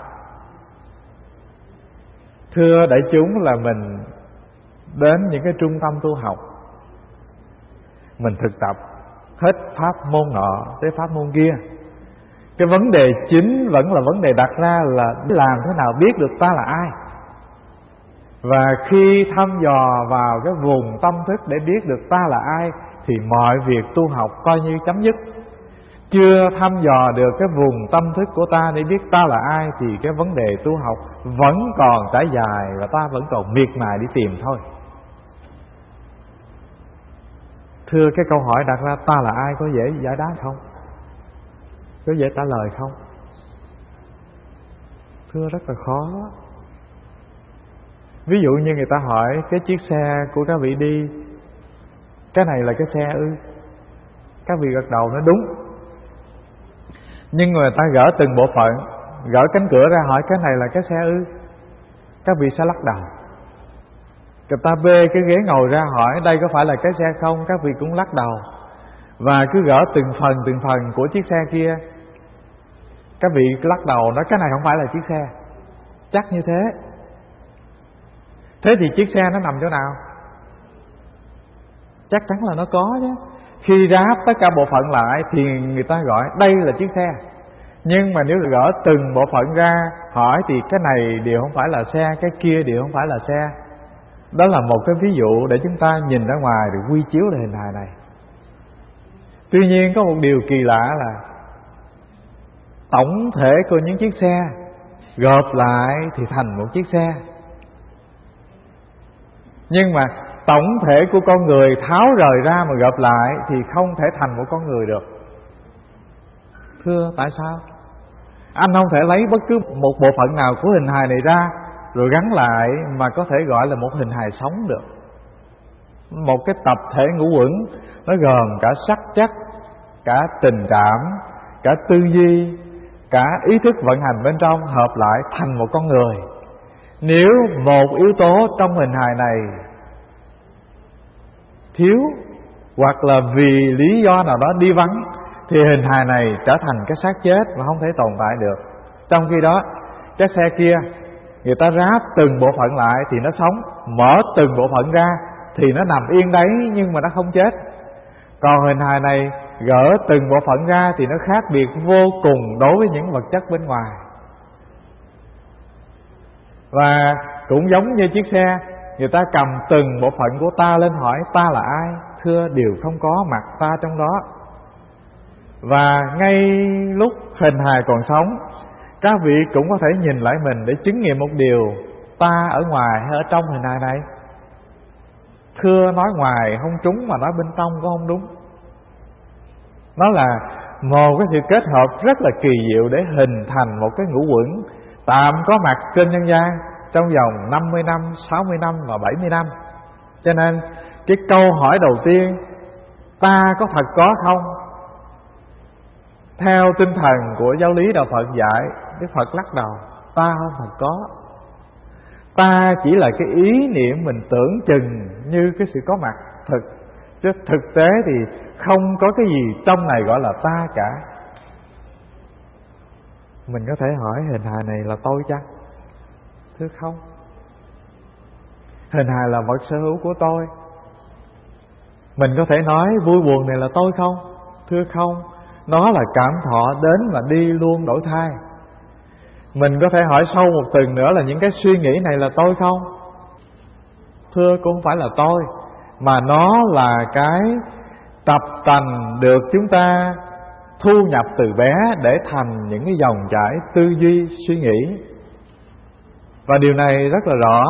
Thưa đại chúng, là mình đến những cái trung tâm tu học, mình thực tập hết pháp môn nọ tới pháp môn kia. Cái vấn đề chính vẫn là vấn đề đặt ra là làm thế nào biết được ta là ai. Và khi thăm dò vào cái vùng tâm thức để biết được ta là ai, thì mọi việc tu học coi như chấm dứt. Chưa thăm dò được cái vùng tâm thức của ta để biết ta là ai, thì cái vấn đề tu học vẫn còn trải dài, và ta vẫn còn miệt mài đi tìm thôi. Thưa, cái câu hỏi đặt ra ta là ai có dễ giải đáp không? Có dễ trả lời không? Thưa, rất là khó. Ví dụ như người ta hỏi cái chiếc xe của các vị đi, cái này là cái xe ư? Các vị gật đầu nói đúng. Nhưng người ta gỡ từng bộ phận, gỡ cánh cửa ra hỏi cái này là cái xe ư? Các vị sẽ lắc đầu. Người ta bê cái ghế ngồi ra hỏi đây có phải là cái xe không? Các vị cũng lắc đầu. Và cứ gỡ từng phần từng phần của chiếc xe kia, các vị lắc đầu nói cái này không phải là chiếc xe. Chắc như thế. Thế thì chiếc xe nó nằm chỗ nào? Chắc chắn là nó có chứ. Khi ráp tất cả bộ phận lại thì người ta gọi đây là chiếc xe. Nhưng mà nếu gỡ từng bộ phận ra hỏi thì cái này đều không phải là xe, cái kia đều không phải là xe. Đó là một cái ví dụ để chúng ta nhìn ra ngoài để quy chiếu lại hình hài này. Tuy nhiên có một điều kỳ lạ là tổng thể của những chiếc xe gộp lại thì thành một chiếc xe. Nhưng mà tổng thể của con người tháo rời ra mà gộp lại thì không thể thành một con người được. Thưa, tại sao? Anh không thể lấy bất cứ một bộ phận nào của hình hài này ra rồi gắn lại mà có thể gọi là một hình hài sống được. Một cái tập thể ngũ uẩn nó gồm cả sắc chất, cả tình cảm, cả tư duy, cả ý thức vận hành bên trong hợp lại thành một con người. Nếu một yếu tố trong hình hài này thiếu hoặc là vì lý do nào đó đi vắng thì hình hài này trở thành cái xác chết mà không thể tồn tại được. Trong khi đó chiếc xe kia người ta ráp từng bộ phận lại thì nó sống, mở từng bộ phận ra thì nó nằm yên đấy nhưng mà nó không chết. Còn hình hài này gỡ từng bộ phận ra thì nó khác biệt vô cùng đối với những vật chất bên ngoài. Và cũng giống như chiếc xe, người ta cầm từng bộ phận của ta lên hỏi ta là ai, thưa đều không có mặt ta trong đó. Và ngay lúc hình hài còn sống, các vị cũng có thể nhìn lại mình để chứng nghiệm một điều: ta ở ngoài hay ở trong hình hài này? Thưa nói ngoài không trúng mà nói bên trong cũng không đúng. Nó là một cái sự kết hợp rất là kỳ diệu để hình thành một cái ngũ uẩn tạm có mặt trên nhân gian trong vòng năm mươi năm, sáu mươi năm và bảy mươi năm. Cho nên cái câu hỏi đầu tiên, ta có thật có không? Theo tinh thần của giáo lý đạo Phật dạy, Đức Phật lắc đầu, ta không thật có. Ta chỉ là cái ý niệm mình tưởng chừng như cái sự có mặt thực, chứ thực tế thì không có cái gì trong này gọi là ta cả. Mình có thể hỏi hình hài này là tôi chăng? Thưa không. Hình hài là vật sở hữu của tôi. Mình có thể nói vui buồn này là tôi không? Thưa không. Nó là cảm thọ đến và đi luôn đổi thay. Mình có thể hỏi sâu một tầng nữa là những cái suy nghĩ này là tôi không? Thưa cũng không phải là tôi, mà nó là cái tập tành được chúng ta thu nhập từ bé để thành những cái dòng chảy tư duy suy nghĩ. Và điều này rất là rõ.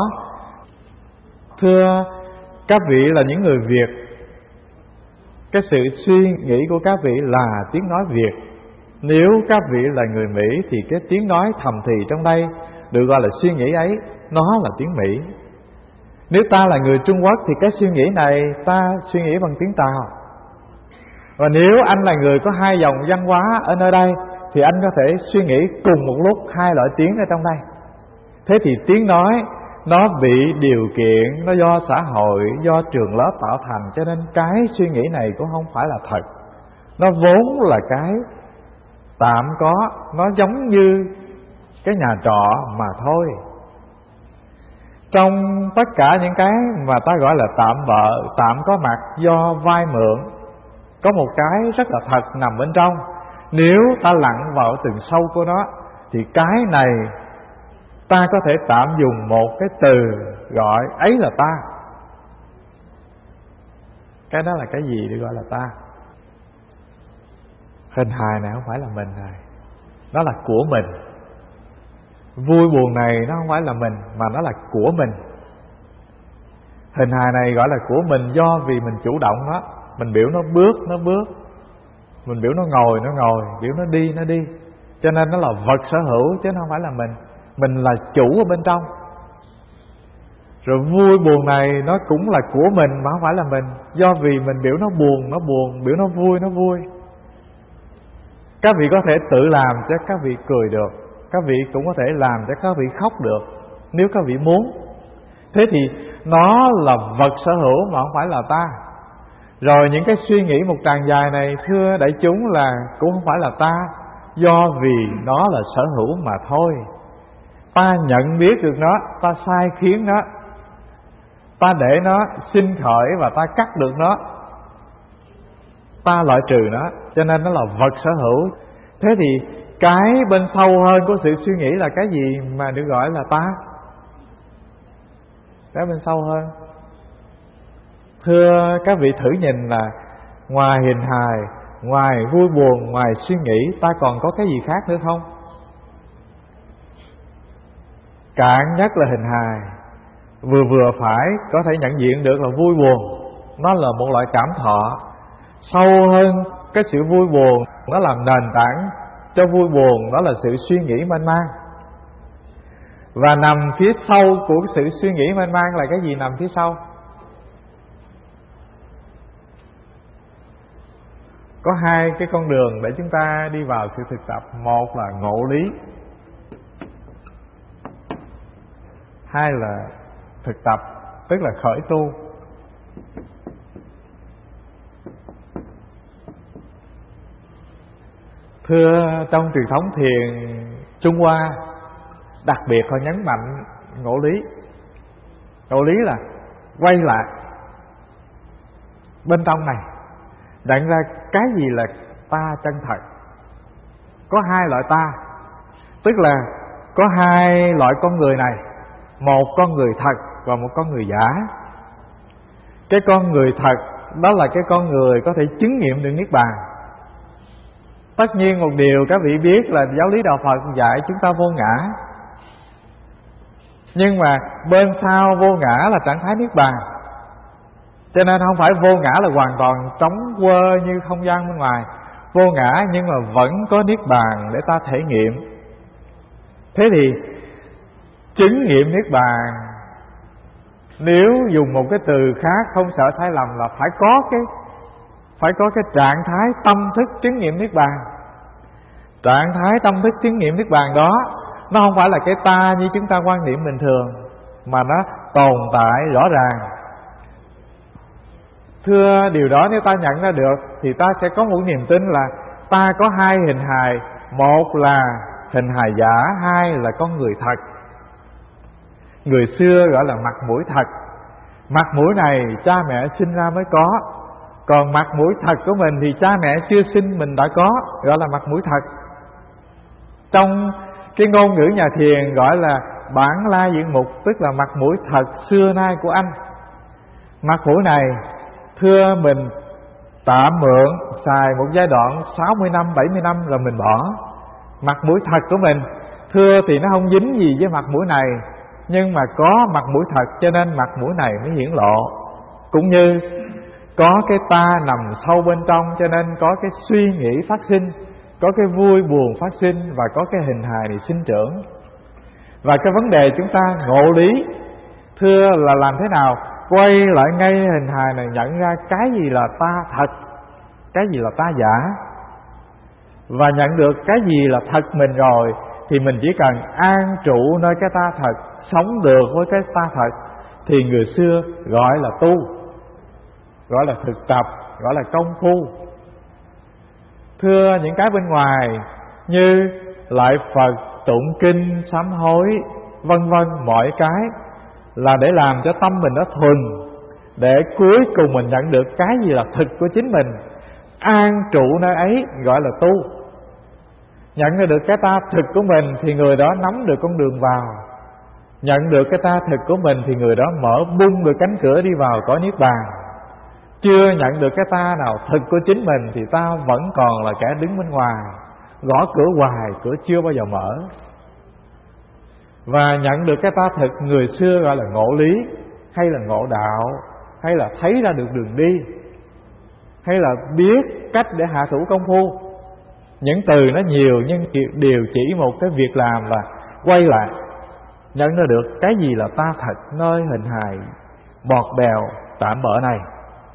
Thưa các vị là những người Việt, cái sự suy nghĩ của các vị là tiếng nói Việt. Nếu các vị là người Mỹ thì cái tiếng nói thầm thì trong đây được gọi là suy nghĩ ấy, nó là tiếng Mỹ. Nếu ta là người Trung Quốc thì cái suy nghĩ này ta suy nghĩ bằng tiếng Tàu. Và nếu anh là người có hai dòng văn hóa ở nơi đây thì anh có thể suy nghĩ cùng một lúc hai loại tiếng ở trong đây. Thế thì tiếng nói nó bị điều kiện, nó do xã hội, do trường lớp tạo thành, cho nên cái suy nghĩ này cũng không phải là thật. Nó vốn là cái tạm có, nó giống như cái nhà trọ mà thôi. Trong tất cả những cái mà ta gọi là tạm bợ, tạm có mặt do vay mượn, có một cái rất là thật nằm bên trong. Nếu ta lặn vào từng sâu của nó thì cái này ta có thể tạm dùng một cái từ gọi ấy là ta. Cái đó là cái gì để gọi là ta? Hình hài này không phải là mình này, nó là của mình. Vui buồn này nó không phải là mình, mà nó là của mình. Hình hài này gọi là của mình do vì mình chủ động nó. Mình biểu nó bước, nó bước. Mình biểu nó ngồi, nó ngồi. Biểu nó đi, nó đi. Cho nên nó là vật sở hữu chứ nó không phải là mình. Mình là chủ ở bên trong. Rồi vui buồn này nó cũng là của mình mà không phải là mình. Do vì mình biểu nó buồn, nó buồn. Biểu nó vui, nó vui. Các vị có thể tự làm cho các vị cười được. Các vị cũng có thể làm cho các vị khóc được, nếu các vị muốn. Thế thì nó là vật sở hữu mà không phải là ta. Rồi những cái suy nghĩ một tràng dài này, thưa đại chúng, là cũng không phải là ta, do vì nó là sở hữu mà thôi. Ta nhận biết được nó, ta sai khiến nó, ta để nó sinh khởi và ta cắt được nó, ta loại trừ nó, cho nên nó là vật sở hữu. Thế thì cái bên sâu hơn của sự suy nghĩ là cái gì mà được gọi là ta? Cái bên sâu hơn. Thưa các vị thử nhìn là ngoài hình hài, ngoài vui buồn, ngoài suy nghĩ, ta còn có cái gì khác nữa không? Cạn nhất là hình hài, vừa vừa phải có thể nhận diện được là vui buồn, nó là một loại cảm thọ. Sâu hơn cái sự vui buồn, nó làm nền tảng cho vui buồn, đó là sự suy nghĩ mênh mang. Và nằm phía sau của sự suy nghĩ mênh mang là cái gì nằm phía sau? Có hai cái con đường để chúng ta đi vào sự thực tập. Một là ngộ lý, hai là thực tập, tức là khởi tu. Thưa, trong truyền thống thiền Trung Hoa, đặc biệt họ nhấn mạnh ngộ lý. Ngộ lý là quay lại bên trong này, nhận ra cái gì là ta chân thật. Có hai loại ta, tức là có hai loại con người này, một con người thật và một con người giả. Cái con người thật đó là cái con người có thể chứng nghiệm được niết bàn. Tất nhiên một điều các vị biết là giáo lý đạo Phật dạy chúng ta vô ngã, nhưng mà bên sau vô ngã là trạng thái niết bàn. Cho nên không phải vô ngã là hoàn toàn trống quơ như không gian bên ngoài. Vô ngã nhưng mà vẫn có niết bàn để ta thể nghiệm. Thế thì chứng nghiệm niết bàn, nếu dùng một cái từ khác không sợ sai lầm, là phải có cái phải có cái trạng thái tâm thức chứng nghiệm niết bàn. Trạng thái tâm thức chứng nghiệm niết bàn đó, nó không phải là cái ta như chúng ta quan niệm bình thường, mà nó tồn tại rõ ràng. Thưa, điều đó nếu ta nhận ra được thì ta sẽ có một niềm tin là ta có hai hình hài. Một là hình hài giả, hai là con người thật. Người xưa gọi là mặt mũi thật. Mặt mũi này cha mẹ sinh ra mới có, còn mặt mũi thật của mình thì cha mẹ chưa sinh mình đã có, gọi là mặt mũi thật. Trong cái ngôn ngữ nhà thiền gọi là bản la diện mục, tức là mặt mũi thật xưa nay của anh. Mặt mũi này thưa mình tạm mượn xài một giai đoạn sáu mươi năm, bảy mươi năm rồi mình bỏ. Mặt mũi thật của mình thưa thì nó không dính gì với mặt mũi này, nhưng mà có mặt mũi thật cho nên mặt mũi này mới hiển lộ. Cũng như có cái ta nằm sâu bên trong cho nên có cái suy nghĩ phát sinh, có cái vui buồn phát sinh, và có cái hình hài này sinh trưởng. Và cái vấn đề chúng ta ngộ lý thưa là làm thế nào quay lại ngay hình hài này, nhận ra cái gì là ta thật, cái gì là ta giả. Và nhận được cái gì là thật mình rồi thì mình chỉ cần an trụ nơi cái ta thật, sống được với cái ta thật, thì người xưa gọi là tu, gọi là thực tập, gọi là công phu. Thưa, những cái bên ngoài như lại Phật, tụng kinh, sám hối, vân vân, mọi cái là để làm cho tâm mình nó thuần, để cuối cùng mình nhận được cái gì là thực của chính mình. An trụ nơi ấy gọi là tu. Nhận ra được cái ta thực của mình thì người đó nắm được con đường vào. Nhận được cái ta thực của mình thì người đó mở bung được cánh cửa đi vào cõi niết bàn. Chưa nhận được cái ta nào thực của chính mình thì ta vẫn còn là kẻ đứng bên ngoài, gõ cửa hoài, cửa chưa bao giờ mở. Và nhận được cái ta thực người xưa gọi là ngộ lý, hay là ngộ đạo, hay là thấy ra được đường đi, hay là biết cách để hạ thủ công phu. Những từ nó nhiều nhưng đều chỉ một cái việc làm là quay lại, nhận ra được cái gì là ta thật nơi hình hài bọt bèo tạm bợ này.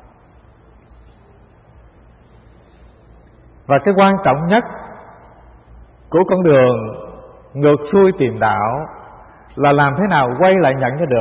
Và cái quan trọng nhất của con đường ngược xuôi tìm đạo là làm thế nào quay lại nhận ra được.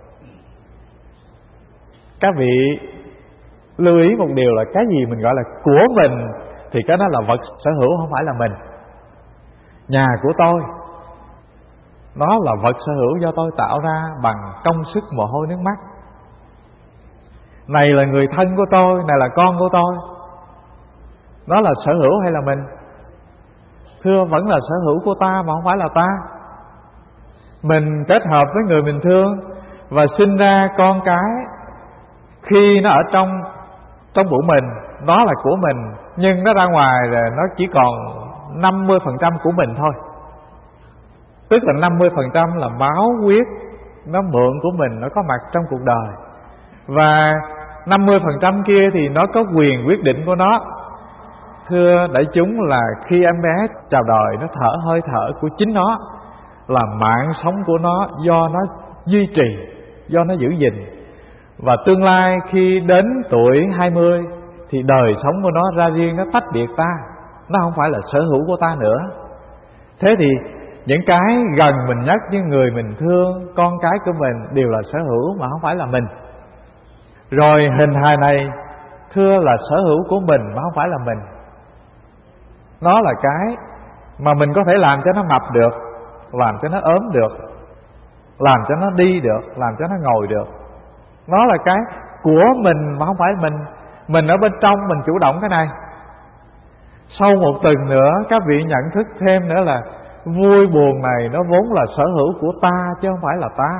Các vị lưu ý một điều là cái gì mình gọi là của mình thì cái đó là vật sở hữu, không phải là mình. Nhà của tôi, nó là vật sở hữu do tôi tạo ra bằng công sức mồ hôi nước mắt. Này là người thân của tôi, này là con của tôi, nó là sở hữu hay là mình? Thưa, vẫn là sở hữu của ta mà không phải là ta. Mình kết hợp với người mình thương và sinh ra con cái, khi nó ở trong trong bụng mình, nó là của mình, nhưng nó ra ngoài rồi nó chỉ còn năm mươi phần trăm của mình thôi. Tức là năm mươi phần trăm là máu huyết nó mượn của mình, nó có mặt trong cuộc đời. Và năm mươi phần trăm kia thì nó có quyền quyết định của nó. Thưa đại chúng, là khi em bé chào đời, nó thở hơi thở của chính nó, là mạng sống của nó do nó duy trì, do nó giữ gìn. Và tương lai khi đến tuổi hai mươi thì đời sống của nó ra riêng, nó tách biệt ta, nó không phải là sở hữu của ta nữa. Thế thì những cái gần mình nhất, như người mình thương, con cái của mình, đều là sở hữu mà không phải là mình. Rồi hình hài này thưa là sở hữu của mình mà không phải là mình. Nó là cái mà mình có thể làm cho nó mập được, làm cho nó ốm được, làm cho nó đi được, làm cho nó ngồi được. Nó là cái của mình mà không phải mình. Mình ở bên trong mình chủ động cái này. Sau một tuần nữa các vị nhận thức thêm nữa là vui buồn này nó vốn là sở hữu của ta chứ không phải là ta.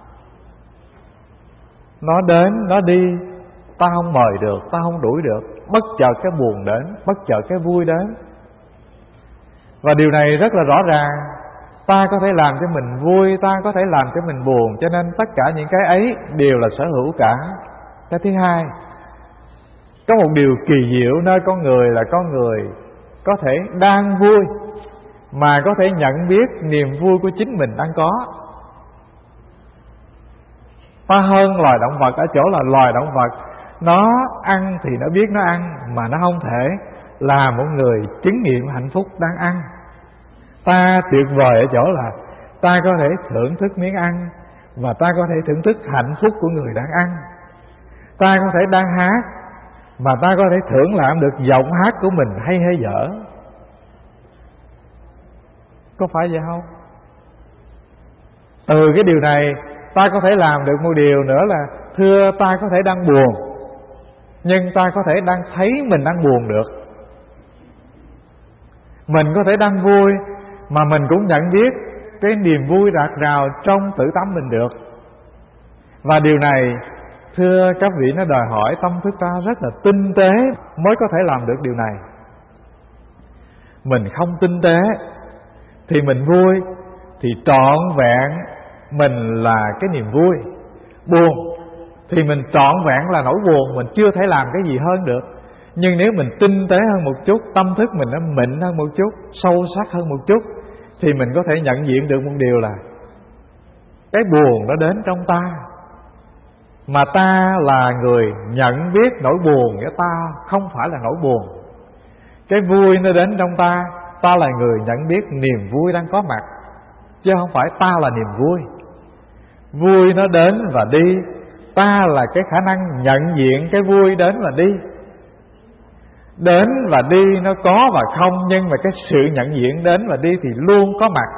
Nó đến, nó đi, ta không mời được, ta không đuổi được. Bất chợt cái buồn đến, bất chợt cái vui đến. Và điều này rất là rõ ràng. Ta có thể làm cho mình vui, ta có thể làm cho mình buồn. Cho nên tất cả những cái ấy đều là sở hữu cả. Cái thứ hai, có một điều kỳ diệu nơi con người là con người có thể đang vui mà có thể nhận biết niềm vui của chính mình đang có. Ta hơn loài động vật ở chỗ là loài động vật nó ăn thì nó biết nó ăn, mà nó không thể là một người chứng nghiệm hạnh phúc đang ăn. Ta tuyệt vời ở chỗ là ta có thể thưởng thức miếng ăn, và ta có thể thưởng thức hạnh phúc của người đang ăn. Ta có thể đang hát, mà ta có thể thưởng lãm được giọng hát của mình hay hay dở. Có phải vậy không? Từ cái điều này ta có thể làm được một điều nữa là thưa ta có thể đang buồn, nhưng ta có thể đang thấy mình đang buồn được. Mình có thể đang vui mà mình cũng nhận biết cái niềm vui rạc rào trong tự tâm mình được. Và điều này thưa các vị nó đòi hỏi tâm thức ta rất là tinh tế mới có thể làm được điều này. Mình không tinh tế thì mình vui thì trọn vẹn mình là cái niềm vui. Buồn thì mình trọn vẹn là nỗi buồn, mình chưa thể làm cái gì hơn được. Nhưng nếu mình tinh tế hơn một chút, tâm thức mình nó mịn hơn một chút, sâu sắc hơn một chút, thì mình có thể nhận diện được một điều là cái buồn nó đến trong ta, mà ta là người nhận biết nỗi buồn của ta không phải là nỗi buồn. Cái vui nó đến trong ta, ta là người nhận biết niềm vui đang có mặt, chứ không phải ta là niềm vui. Vui nó đến và đi, ta là cái khả năng nhận diện cái vui đến và đi. Đến và đi nó có và không, nhưng mà cái sự nhận diện đến và đi thì luôn có mặt.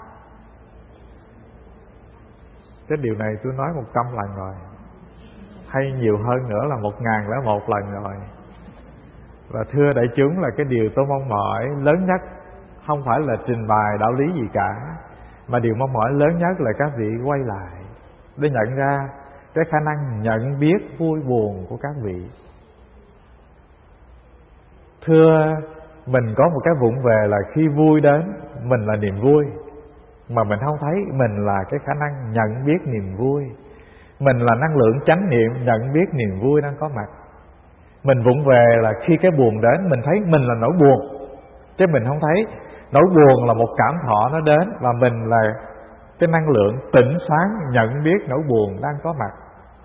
Cái điều này tôi nói một trăm lần rồi, hay nhiều hơn nữa là một ngàn lẻ một lần rồi. Và thưa đại chúng là cái điều tôi mong mỏi lớn nhất không phải là trình bày đạo lý gì cả, mà điều mong mỏi lớn nhất là các vị quay lại để nhận ra cái khả năng nhận biết vui buồn của các vị. Thưa, mình có một cái vụng về là khi vui đến, mình là niềm vui, mà mình không thấy mình là cái khả năng nhận biết niềm vui. Mình là năng lượng chánh niệm nhận biết niềm vui đang có mặt. Mình vụng về là khi cái buồn đến, mình thấy mình là nỗi buồn, chứ mình không thấy nỗi buồn là một cảm thọ nó đến, và mình là cái năng lượng tỉnh sáng nhận biết nỗi buồn đang có mặt.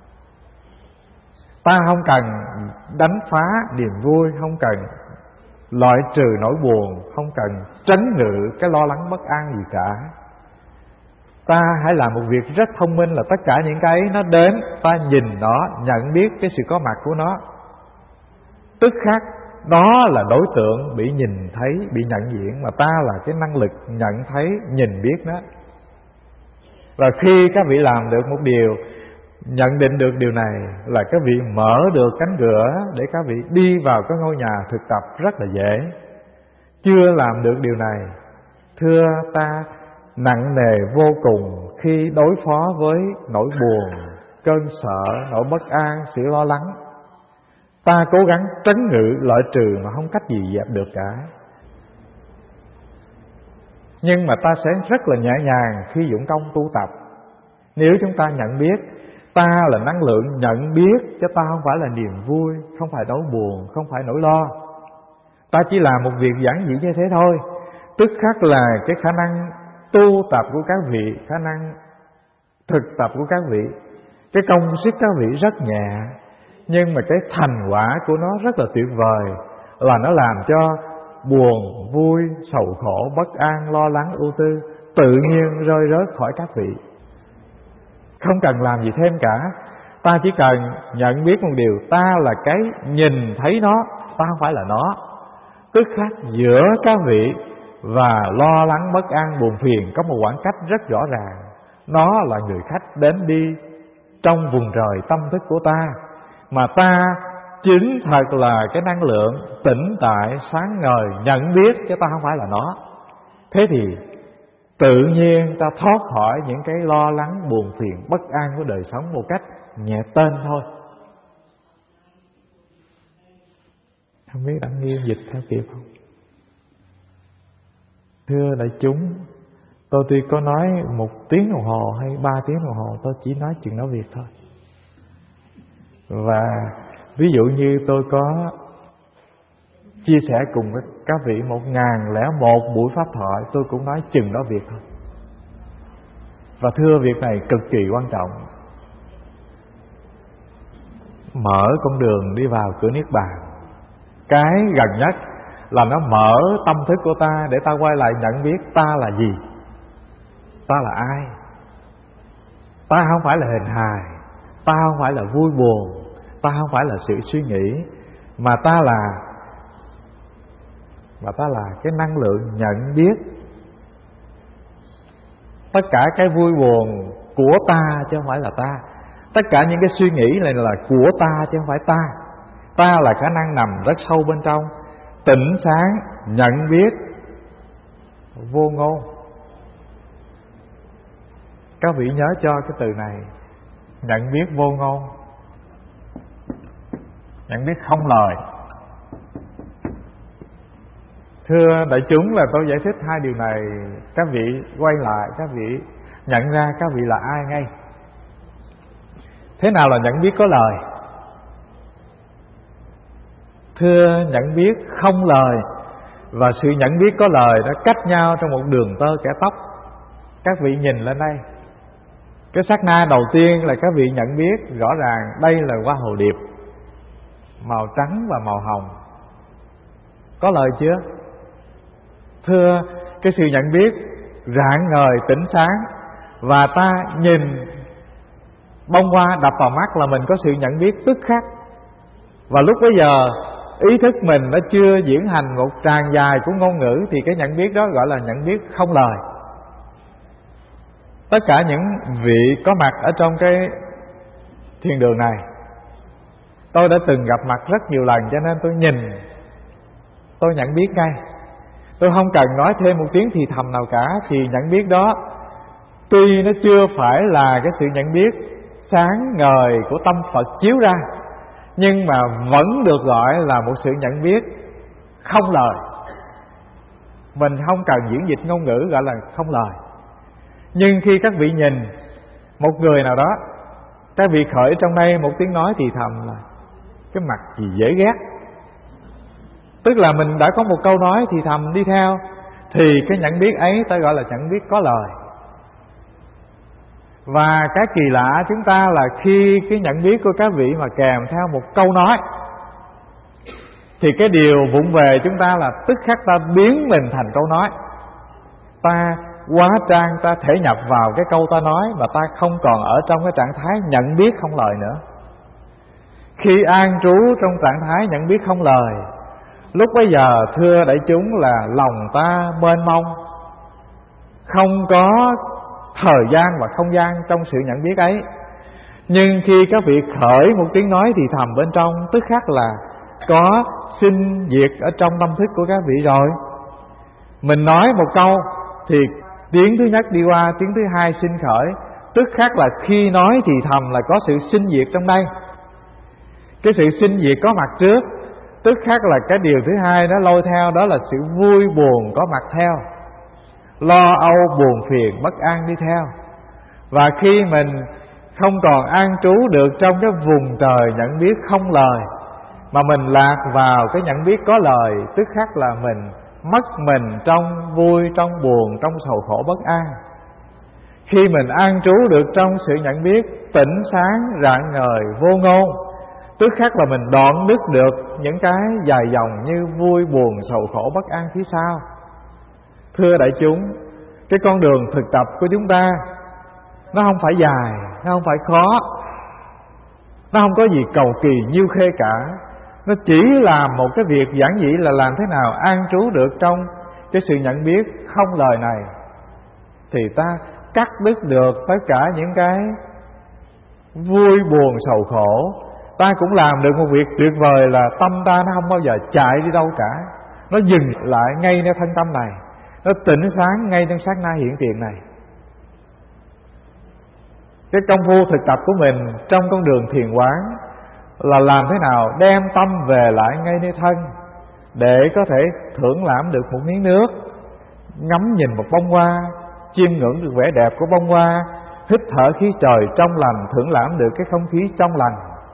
Ta không cần đánh phá niềm vui, không cần loại trừ nỗi buồn, không cần trấn ngự cái lo lắng bất an gì cả. Ta hãy làm một việc rất thông minh là tất cả những cái nó đến, ta nhìn nó, nhận biết cái sự có mặt của nó. Tức khắc đó là đối tượng bị nhìn thấy, bị nhận diện, mà ta là cái năng lực nhận thấy, nhìn biết nó. Và khi các vị làm được một điều, nhận định được điều này, là các vị mở được cánh cửa để các vị đi vào cái ngôi nhà thực tập rất là dễ. Chưa làm được điều này, thưa ta nặng nề vô cùng khi đối phó với nỗi buồn, cơn sợ, nỗi bất an, sự lo lắng. Ta cố gắng trấn ngự, loại trừ mà không cách gì dẹp được cả. Nhưng mà ta sẽ rất là nhẹ nhàng khi dụng công tu tập. Nếu chúng ta nhận biết ta là năng lượng nhận biết, chứ ta không phải là niềm vui, không phải nỗi buồn, không phải nỗi lo. Ta chỉ làm một việc giản dị như thế thôi, tức khắc là cái khả năng tu tập của các vị, khả năng thực tập của các vị, cái công sức các vị rất nhẹ, nhưng mà cái thành quả của nó rất là tuyệt vời, là nó làm cho buồn, vui, sầu khổ, bất an, lo lắng, ưu tư tự nhiên rơi rớt khỏi các vị. Không cần làm gì thêm cả. Ta chỉ cần nhận biết một điều, ta là cái nhìn thấy nó, ta không phải là nó. Tức khắc giữa các vị và lo lắng, bất an, buồn phiền có một khoảng cách rất rõ ràng. Nó là người khách đến đi trong vùng trời tâm thức của ta, mà ta chính thật là cái năng lượng tĩnh tại, sáng ngời, nhận biết, chứ ta không phải là nó. Thế thì tự nhiên ta thoát khỏi những cái lo lắng, buồn phiền, bất an của đời sống một cách nhẹ tên thôi. Không biết Đặng Nghiêm dịch theo kịp không? Thưa đại chúng, tôi tuy có nói một tiếng đồng hồ hay ba tiếng đồng hồ, tôi chỉ nói chuyện nói việc thôi. Và ví dụ như tôi có chia sẻ cùng với các vị một ngàn lẻ một buổi pháp thoại, tôi cũng nói chừng đó việc thôi. Và thưa, việc này cực kỳ quan trọng, mở con đường đi vào cửa Niết Bàn. Cái gần nhất là nó mở tâm thức của ta để ta quay lại nhận biết ta là gì, ta là ai. Ta không phải là hình hài, ta không phải là vui buồn, ta không phải là sự suy nghĩ, mà ta là mà ta là cái năng lượng nhận biết. Tất cả cái vui buồn của ta chứ không phải là ta. Tất cả những cái suy nghĩ này là của ta chứ không phải ta. Ta là khả năng nằm rất sâu bên trong, tỉnh sáng, nhận biết, vô ngôn. Các vị nhớ cho cái từ này, nhận biết vô ngôn, nhận biết không lời. Thưa đại chúng, là tôi giải thích hai điều này, các vị quay lại, các vị nhận ra các vị là ai ngay. Thế nào là nhận biết có lời? Thưa, nhận biết không lời và sự nhận biết có lời nó cách nhau trong một đường tơ kẻ tóc. Các vị nhìn lên đây, cái sát na đầu tiên là các vị nhận biết rõ ràng đây là hoa hồ điệp, màu trắng và màu hồng. Có lời chưa? Thưa, cái sự nhận biết rạng ngời, tỉnh sáng, và ta nhìn bông hoa đập vào mắt là mình có sự nhận biết tức khắc. Và lúc bấy giờ ý thức mình nó chưa diễn hành một tràng dài của ngôn ngữ, thì cái nhận biết đó gọi là nhận biết không lời. Tất cả những vị có mặt ở trong cái thiên đường này, tôi đã từng gặp mặt rất nhiều lần, cho nên tôi nhìn, tôi nhận biết ngay. Tôi không cần nói thêm một tiếng thì thầm nào cả, thì nhận biết đó tuy nó chưa phải là cái sự nhận biết sáng ngời của tâm Phật chiếu ra, nhưng mà vẫn được gọi là một sự nhận biết không lời. Mình không cần diễn dịch ngôn ngữ, gọi là không lời. Nhưng khi các vị nhìn một người nào đó, các vị khởi trong đây một tiếng nói thì thầm là cái mặt gì dễ ghét, tức là mình đã có một câu nói thì thầm đi theo, thì cái nhận biết ấy ta gọi là nhận biết có lời. Và cái kỳ lạ chúng ta là khi cái nhận biết của các vị mà kèm theo một câu nói, thì cái điều vụng về chúng ta là tức khắc ta biến mình thành câu nói. Ta hóa trang, ta thể nhập vào cái câu ta nói, mà ta không còn ở trong cái trạng thái nhận biết không lời nữa. Khi an trú trong trạng thái nhận biết không lời, lúc bấy giờ thưa đại chúng là lòng ta mênh mông, không có thời gian và không gian trong sự nhận biết ấy. Nhưng khi các vị khởi một tiếng nói thì thầm bên trong, tức khắc là có sinh diệt ở trong tâm thức của các vị rồi. Mình nói một câu thì tiếng thứ nhất đi qua, tiếng thứ hai sinh khởi, tức khắc là khi nói thì thầm là có sự sinh diệt trong đây. Cái sự sinh diệt có mặt trước, tức khắc là cái điều thứ hai nó lôi theo, đó là sự vui buồn có mặt theo, lo âu buồn phiền bất an đi theo. Và khi mình không còn an trú được trong cái vùng trời nhận biết không lời, mà mình lạc vào cái nhận biết có lời, tức khắc là mình mất mình trong vui, trong buồn, trong sầu khổ bất an. Khi mình an trú được trong sự nhận biết tỉnh sáng rạng ngời vô ngôn, tức khắc là mình đoạn đứt được những cái dài dòng như vui buồn sầu khổ bất an phía sau. Thưa đại chúng, cái con đường thực tập của chúng ta nó không phải dài, nó không phải khó, nó không có gì cầu kỳ nhiêu khê cả. Nó chỉ là một cái việc giản dị là làm thế nào an trú được trong cái sự nhận biết không lời này, thì ta cắt đứt được tất cả những cái vui buồn sầu khổ. Ta cũng làm được một việc tuyệt vời là tâm ta nó không bao giờ chạy đi đâu cả. Nó dừng lại ngay nơi thân tâm này, nó tỉnh sáng ngay trong sát na hiện tiền này. Cái công phu thực tập của mình trong con đường thiền quán là làm thế nào đem tâm về lại ngay nơi thân, để có thể thưởng lãm được một miếng nước, ngắm nhìn một bông hoa, chiêm ngưỡng được vẻ đẹp của bông hoa, hít thở khí trời trong lành, thưởng lãm được cái không khí trong lành.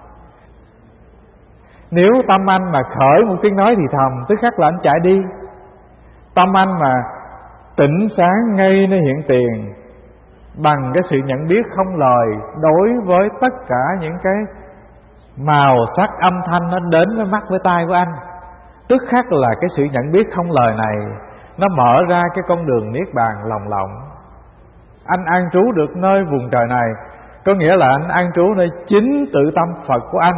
Nếu tâm anh mà khởi một tiếng nói thì thầm, tức khắc là anh chạy đi. Tâm anh mà tỉnh sáng ngay nơi hiện tiền bằng cái sự nhận biết không lời đối với tất cả những cái màu sắc âm thanh nó đến với mắt với tai của anh, tức khắc là cái sự nhận biết không lời này nó mở ra cái con đường niết bàn lồng lộng. Anh an trú được nơi vùng trời này, có nghĩa là anh an trú nơi chính tự tâm Phật của anh.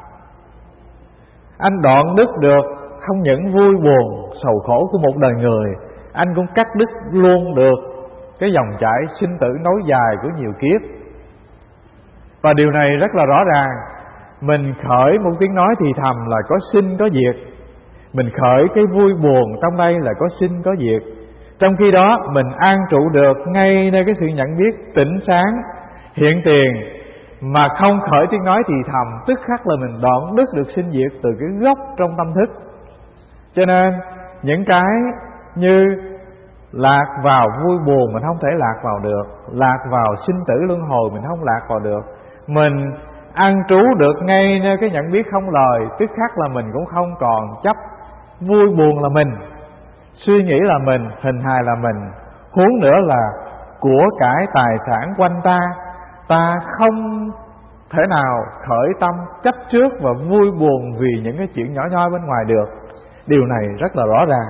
Anh đoạn đứt được không những vui buồn sầu khổ của một đời người, anh cũng cắt đứt luôn được cái dòng chảy sinh tử nối dài của nhiều kiếp. Và điều này rất là rõ ràng. Mình khởi một tiếng nói thì thầm là có sinh có diệt, mình khởi cái vui buồn trong đây là có sinh có diệt. Trong khi đó mình an trụ được ngay nơi cái sự nhận biết tỉnh sáng hiện tiền, mà không khởi tiếng nói thì thầm, tức khắc là mình đoạn đứt được sinh diệt từ cái gốc trong tâm thức. Cho nên những cái như lạc vào vui buồn mình không thể lạc vào được, lạc vào sinh tử luân hồi mình không lạc vào được. Mình an trú được ngay nơi cái nhận biết không lời, tức khắc là mình cũng không còn chấp vui buồn là mình, suy nghĩ là mình, hình hài là mình, huống nữa là của cải tài sản quanh ta. Ta không thể nào khởi tâm chấp trước và vui buồn vì những cái chuyện nhỏ nhoi bên ngoài được. Điều này rất là rõ ràng.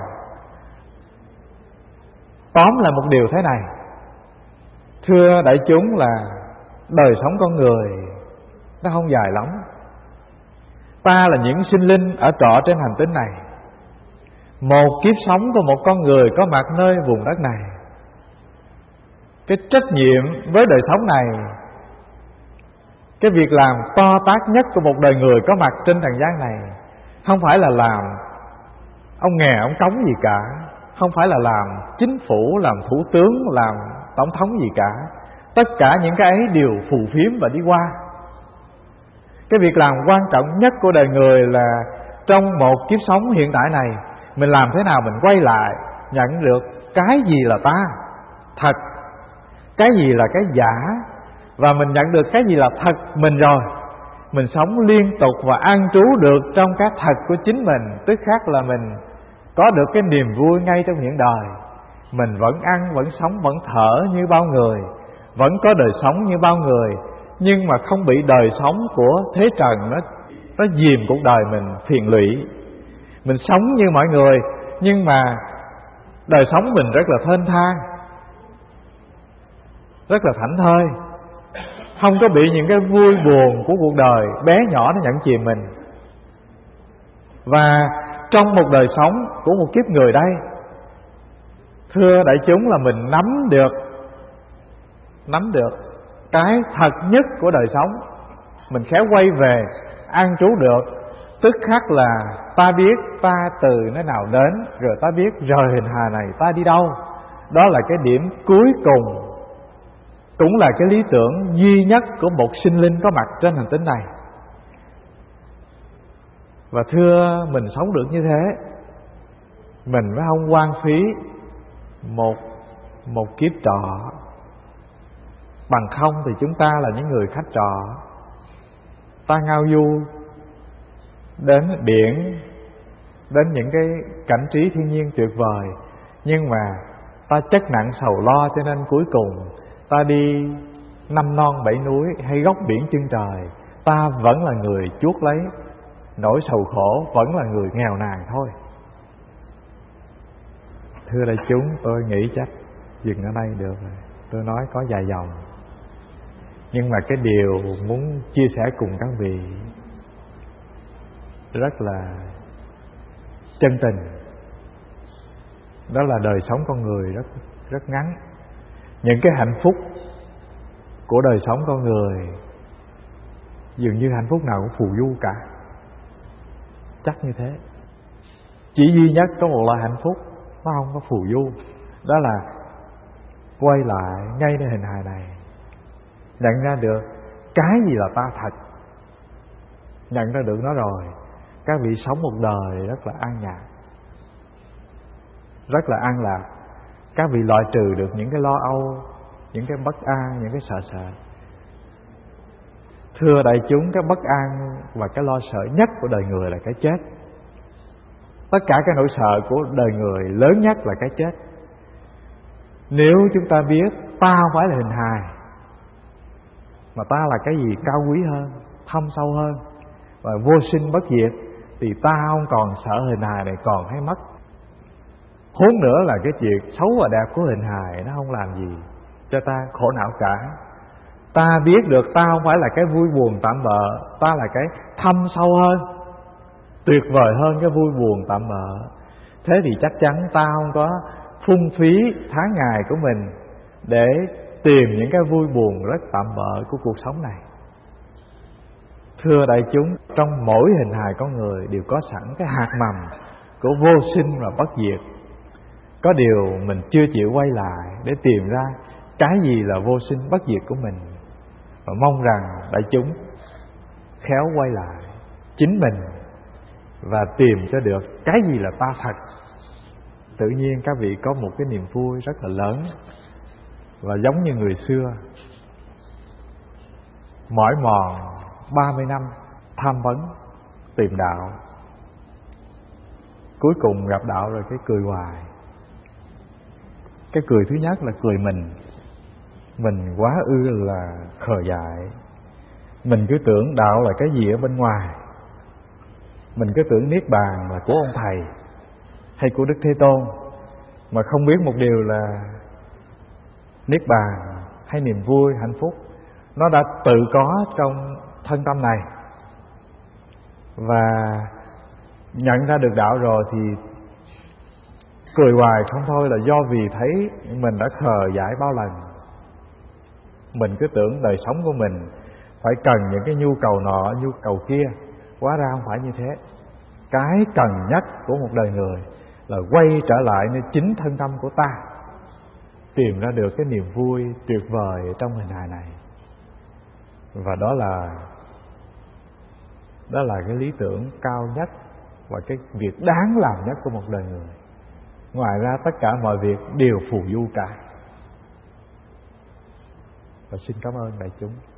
Tóm lại một điều thế này, thưa đại chúng, là đời sống con người nó không dài lắm. Ta là những sinh linh ở trọ trên hành tinh này. Một kiếp sống của một con người có mặt nơi vùng đất này, cái trách nhiệm với đời sống này, cái việc làm to tát nhất của một đời người có mặt trên trần gian này, không phải là làm ông nghè ông cống gì cả, không phải là làm chính phủ, làm thủ tướng, làm tổng thống gì cả. Tất cả những cái ấy đều phù phiếm và đi qua. Cái việc làm quan trọng nhất của đời người là trong một kiếp sống hiện tại này, mình làm thế nào mình quay lại nhận được cái gì là ta thật, cái gì là cái giả, và mình nhận được cái gì là thật mình rồi, mình sống liên tục và an trú được trong cái thật của chính mình, tức khắc là mình có được cái niềm vui ngay trong hiện đời. Mình vẫn ăn, vẫn sống, vẫn thở như bao người, vẫn có đời sống như bao người, nhưng mà không bị đời sống của thế trần nó nó dìm cuộc đời mình phiền lụy. Mình sống như mọi người, nhưng mà đời sống mình rất là thênh thang, rất là thảnh thơi, không có bị những cái vui buồn của cuộc đời bé nhỏ nó nhận chìm mình. Và trong một đời sống của một kiếp người đây, thưa đại chúng, là mình nắm được Nắm được cái thật nhất của đời sống, mình khéo quay về an trú được, tức khắc là ta biết ta từ nơi nào đến, rồi ta biết rời hình hài này ta đi đâu. Đó là cái điểm cuối cùng, cũng là cái lý tưởng duy nhất của một sinh linh có mặt trên hành tinh này. Và thưa, mình sống được như thế, mình mới không hoang phí một một kiếp trọ. Bằng không thì chúng ta là những người khách trọ, ta ngao du đến biển, đến những cái cảnh trí thiên nhiên tuyệt vời, nhưng mà ta chất nặng sầu lo, cho nên cuối cùng ta đi năm non bảy núi hay góc biển chân trời, ta vẫn là người chuốc lấy nỗi sầu khổ, vẫn là người nghèo nàn thôi. Thưa đại chúng, tôi nghĩ chắc dừng ở đây được rồi. Tôi nói có vài dòng, nhưng mà cái điều muốn chia sẻ cùng các vị rất là chân tình. Đó là đời sống con người rất rất ngắn. Những cái hạnh phúc của đời sống con người dường như hạnh phúc nào cũng phù du cả. Chắc như thế. Chỉ duy nhất có một loại hạnh phúc nó không có phù du, đó là quay lại ngay nơi hình hài này, nhận ra được cái gì là ta thật. Nhận ra được nó rồi, các vị sống một đời rất là an nhàn, rất là an lạc. Các vị loại trừ được những cái lo âu, những cái bất an, những cái sợ sợ. Thưa đại chúng, cái bất an và cái lo sợ nhất của đời người là cái chết. Tất cả cái nỗi sợ của đời người lớn nhất là cái chết. Nếu chúng ta biết ta không phải là hình hài, mà ta là cái gì cao quý hơn, thâm sâu hơn và vô sinh bất diệt, thì ta không còn sợ hình hài này còn hay mất. Huống nữa là cái chuyện xấu và đẹp của hình hài nó không làm gì cho ta khổ não cả. Ta biết được ta không phải là cái vui buồn tạm bợ, ta là cái thâm sâu hơn, tuyệt vời hơn cái vui buồn tạm bợ. Thế thì chắc chắn ta không có phung phí tháng ngày của mình để tìm những cái vui buồn rất tạm bợ của cuộc sống này. Thưa đại chúng, trong mỗi hình hài con người đều có sẵn cái hạt mầm của vô sinh và bất diệt. Có điều mình chưa chịu quay lại để tìm ra cái gì là vô sinh bất diệt của mình. Và mong rằng đại chúng khéo quay lại chính mình và tìm cho được cái gì là ta thật. Tự nhiên các vị có một cái niềm vui rất là lớn. Và giống như người xưa mỏi mòn ba mươi năm tham vấn tìm đạo, cuối cùng gặp đạo rồi cái cười hoài. Cái cười thứ nhất là cười mình. Mình quá ư là khờ dại. Mình cứ tưởng đạo là cái gì ở bên ngoài. Mình cứ tưởng Niết Bàn là của ông thầy hay của Đức Thế Tôn, mà không biết một điều là Niết Bàn hay niềm vui, hạnh phúc nó đã tự có trong thân tâm này. Và nhận ra được đạo rồi thì cười hoài không thôi, là do vì thấy mình đã khờ dại bao lần. Mình cứ tưởng đời sống của mình phải cần những cái nhu cầu nọ, nhu cầu kia. Hóa ra không phải như thế. Cái cần nhất của một đời người là quay trở lại nơi chính thân tâm của ta, tìm ra được cái niềm vui tuyệt vời trong hình hài này. Và đó là Đó là cái lý tưởng cao nhất và cái việc đáng làm nhất của một đời người. Ngoài ra tất cả mọi việc đều phù du cả. Và xin cảm ơn đại chúng.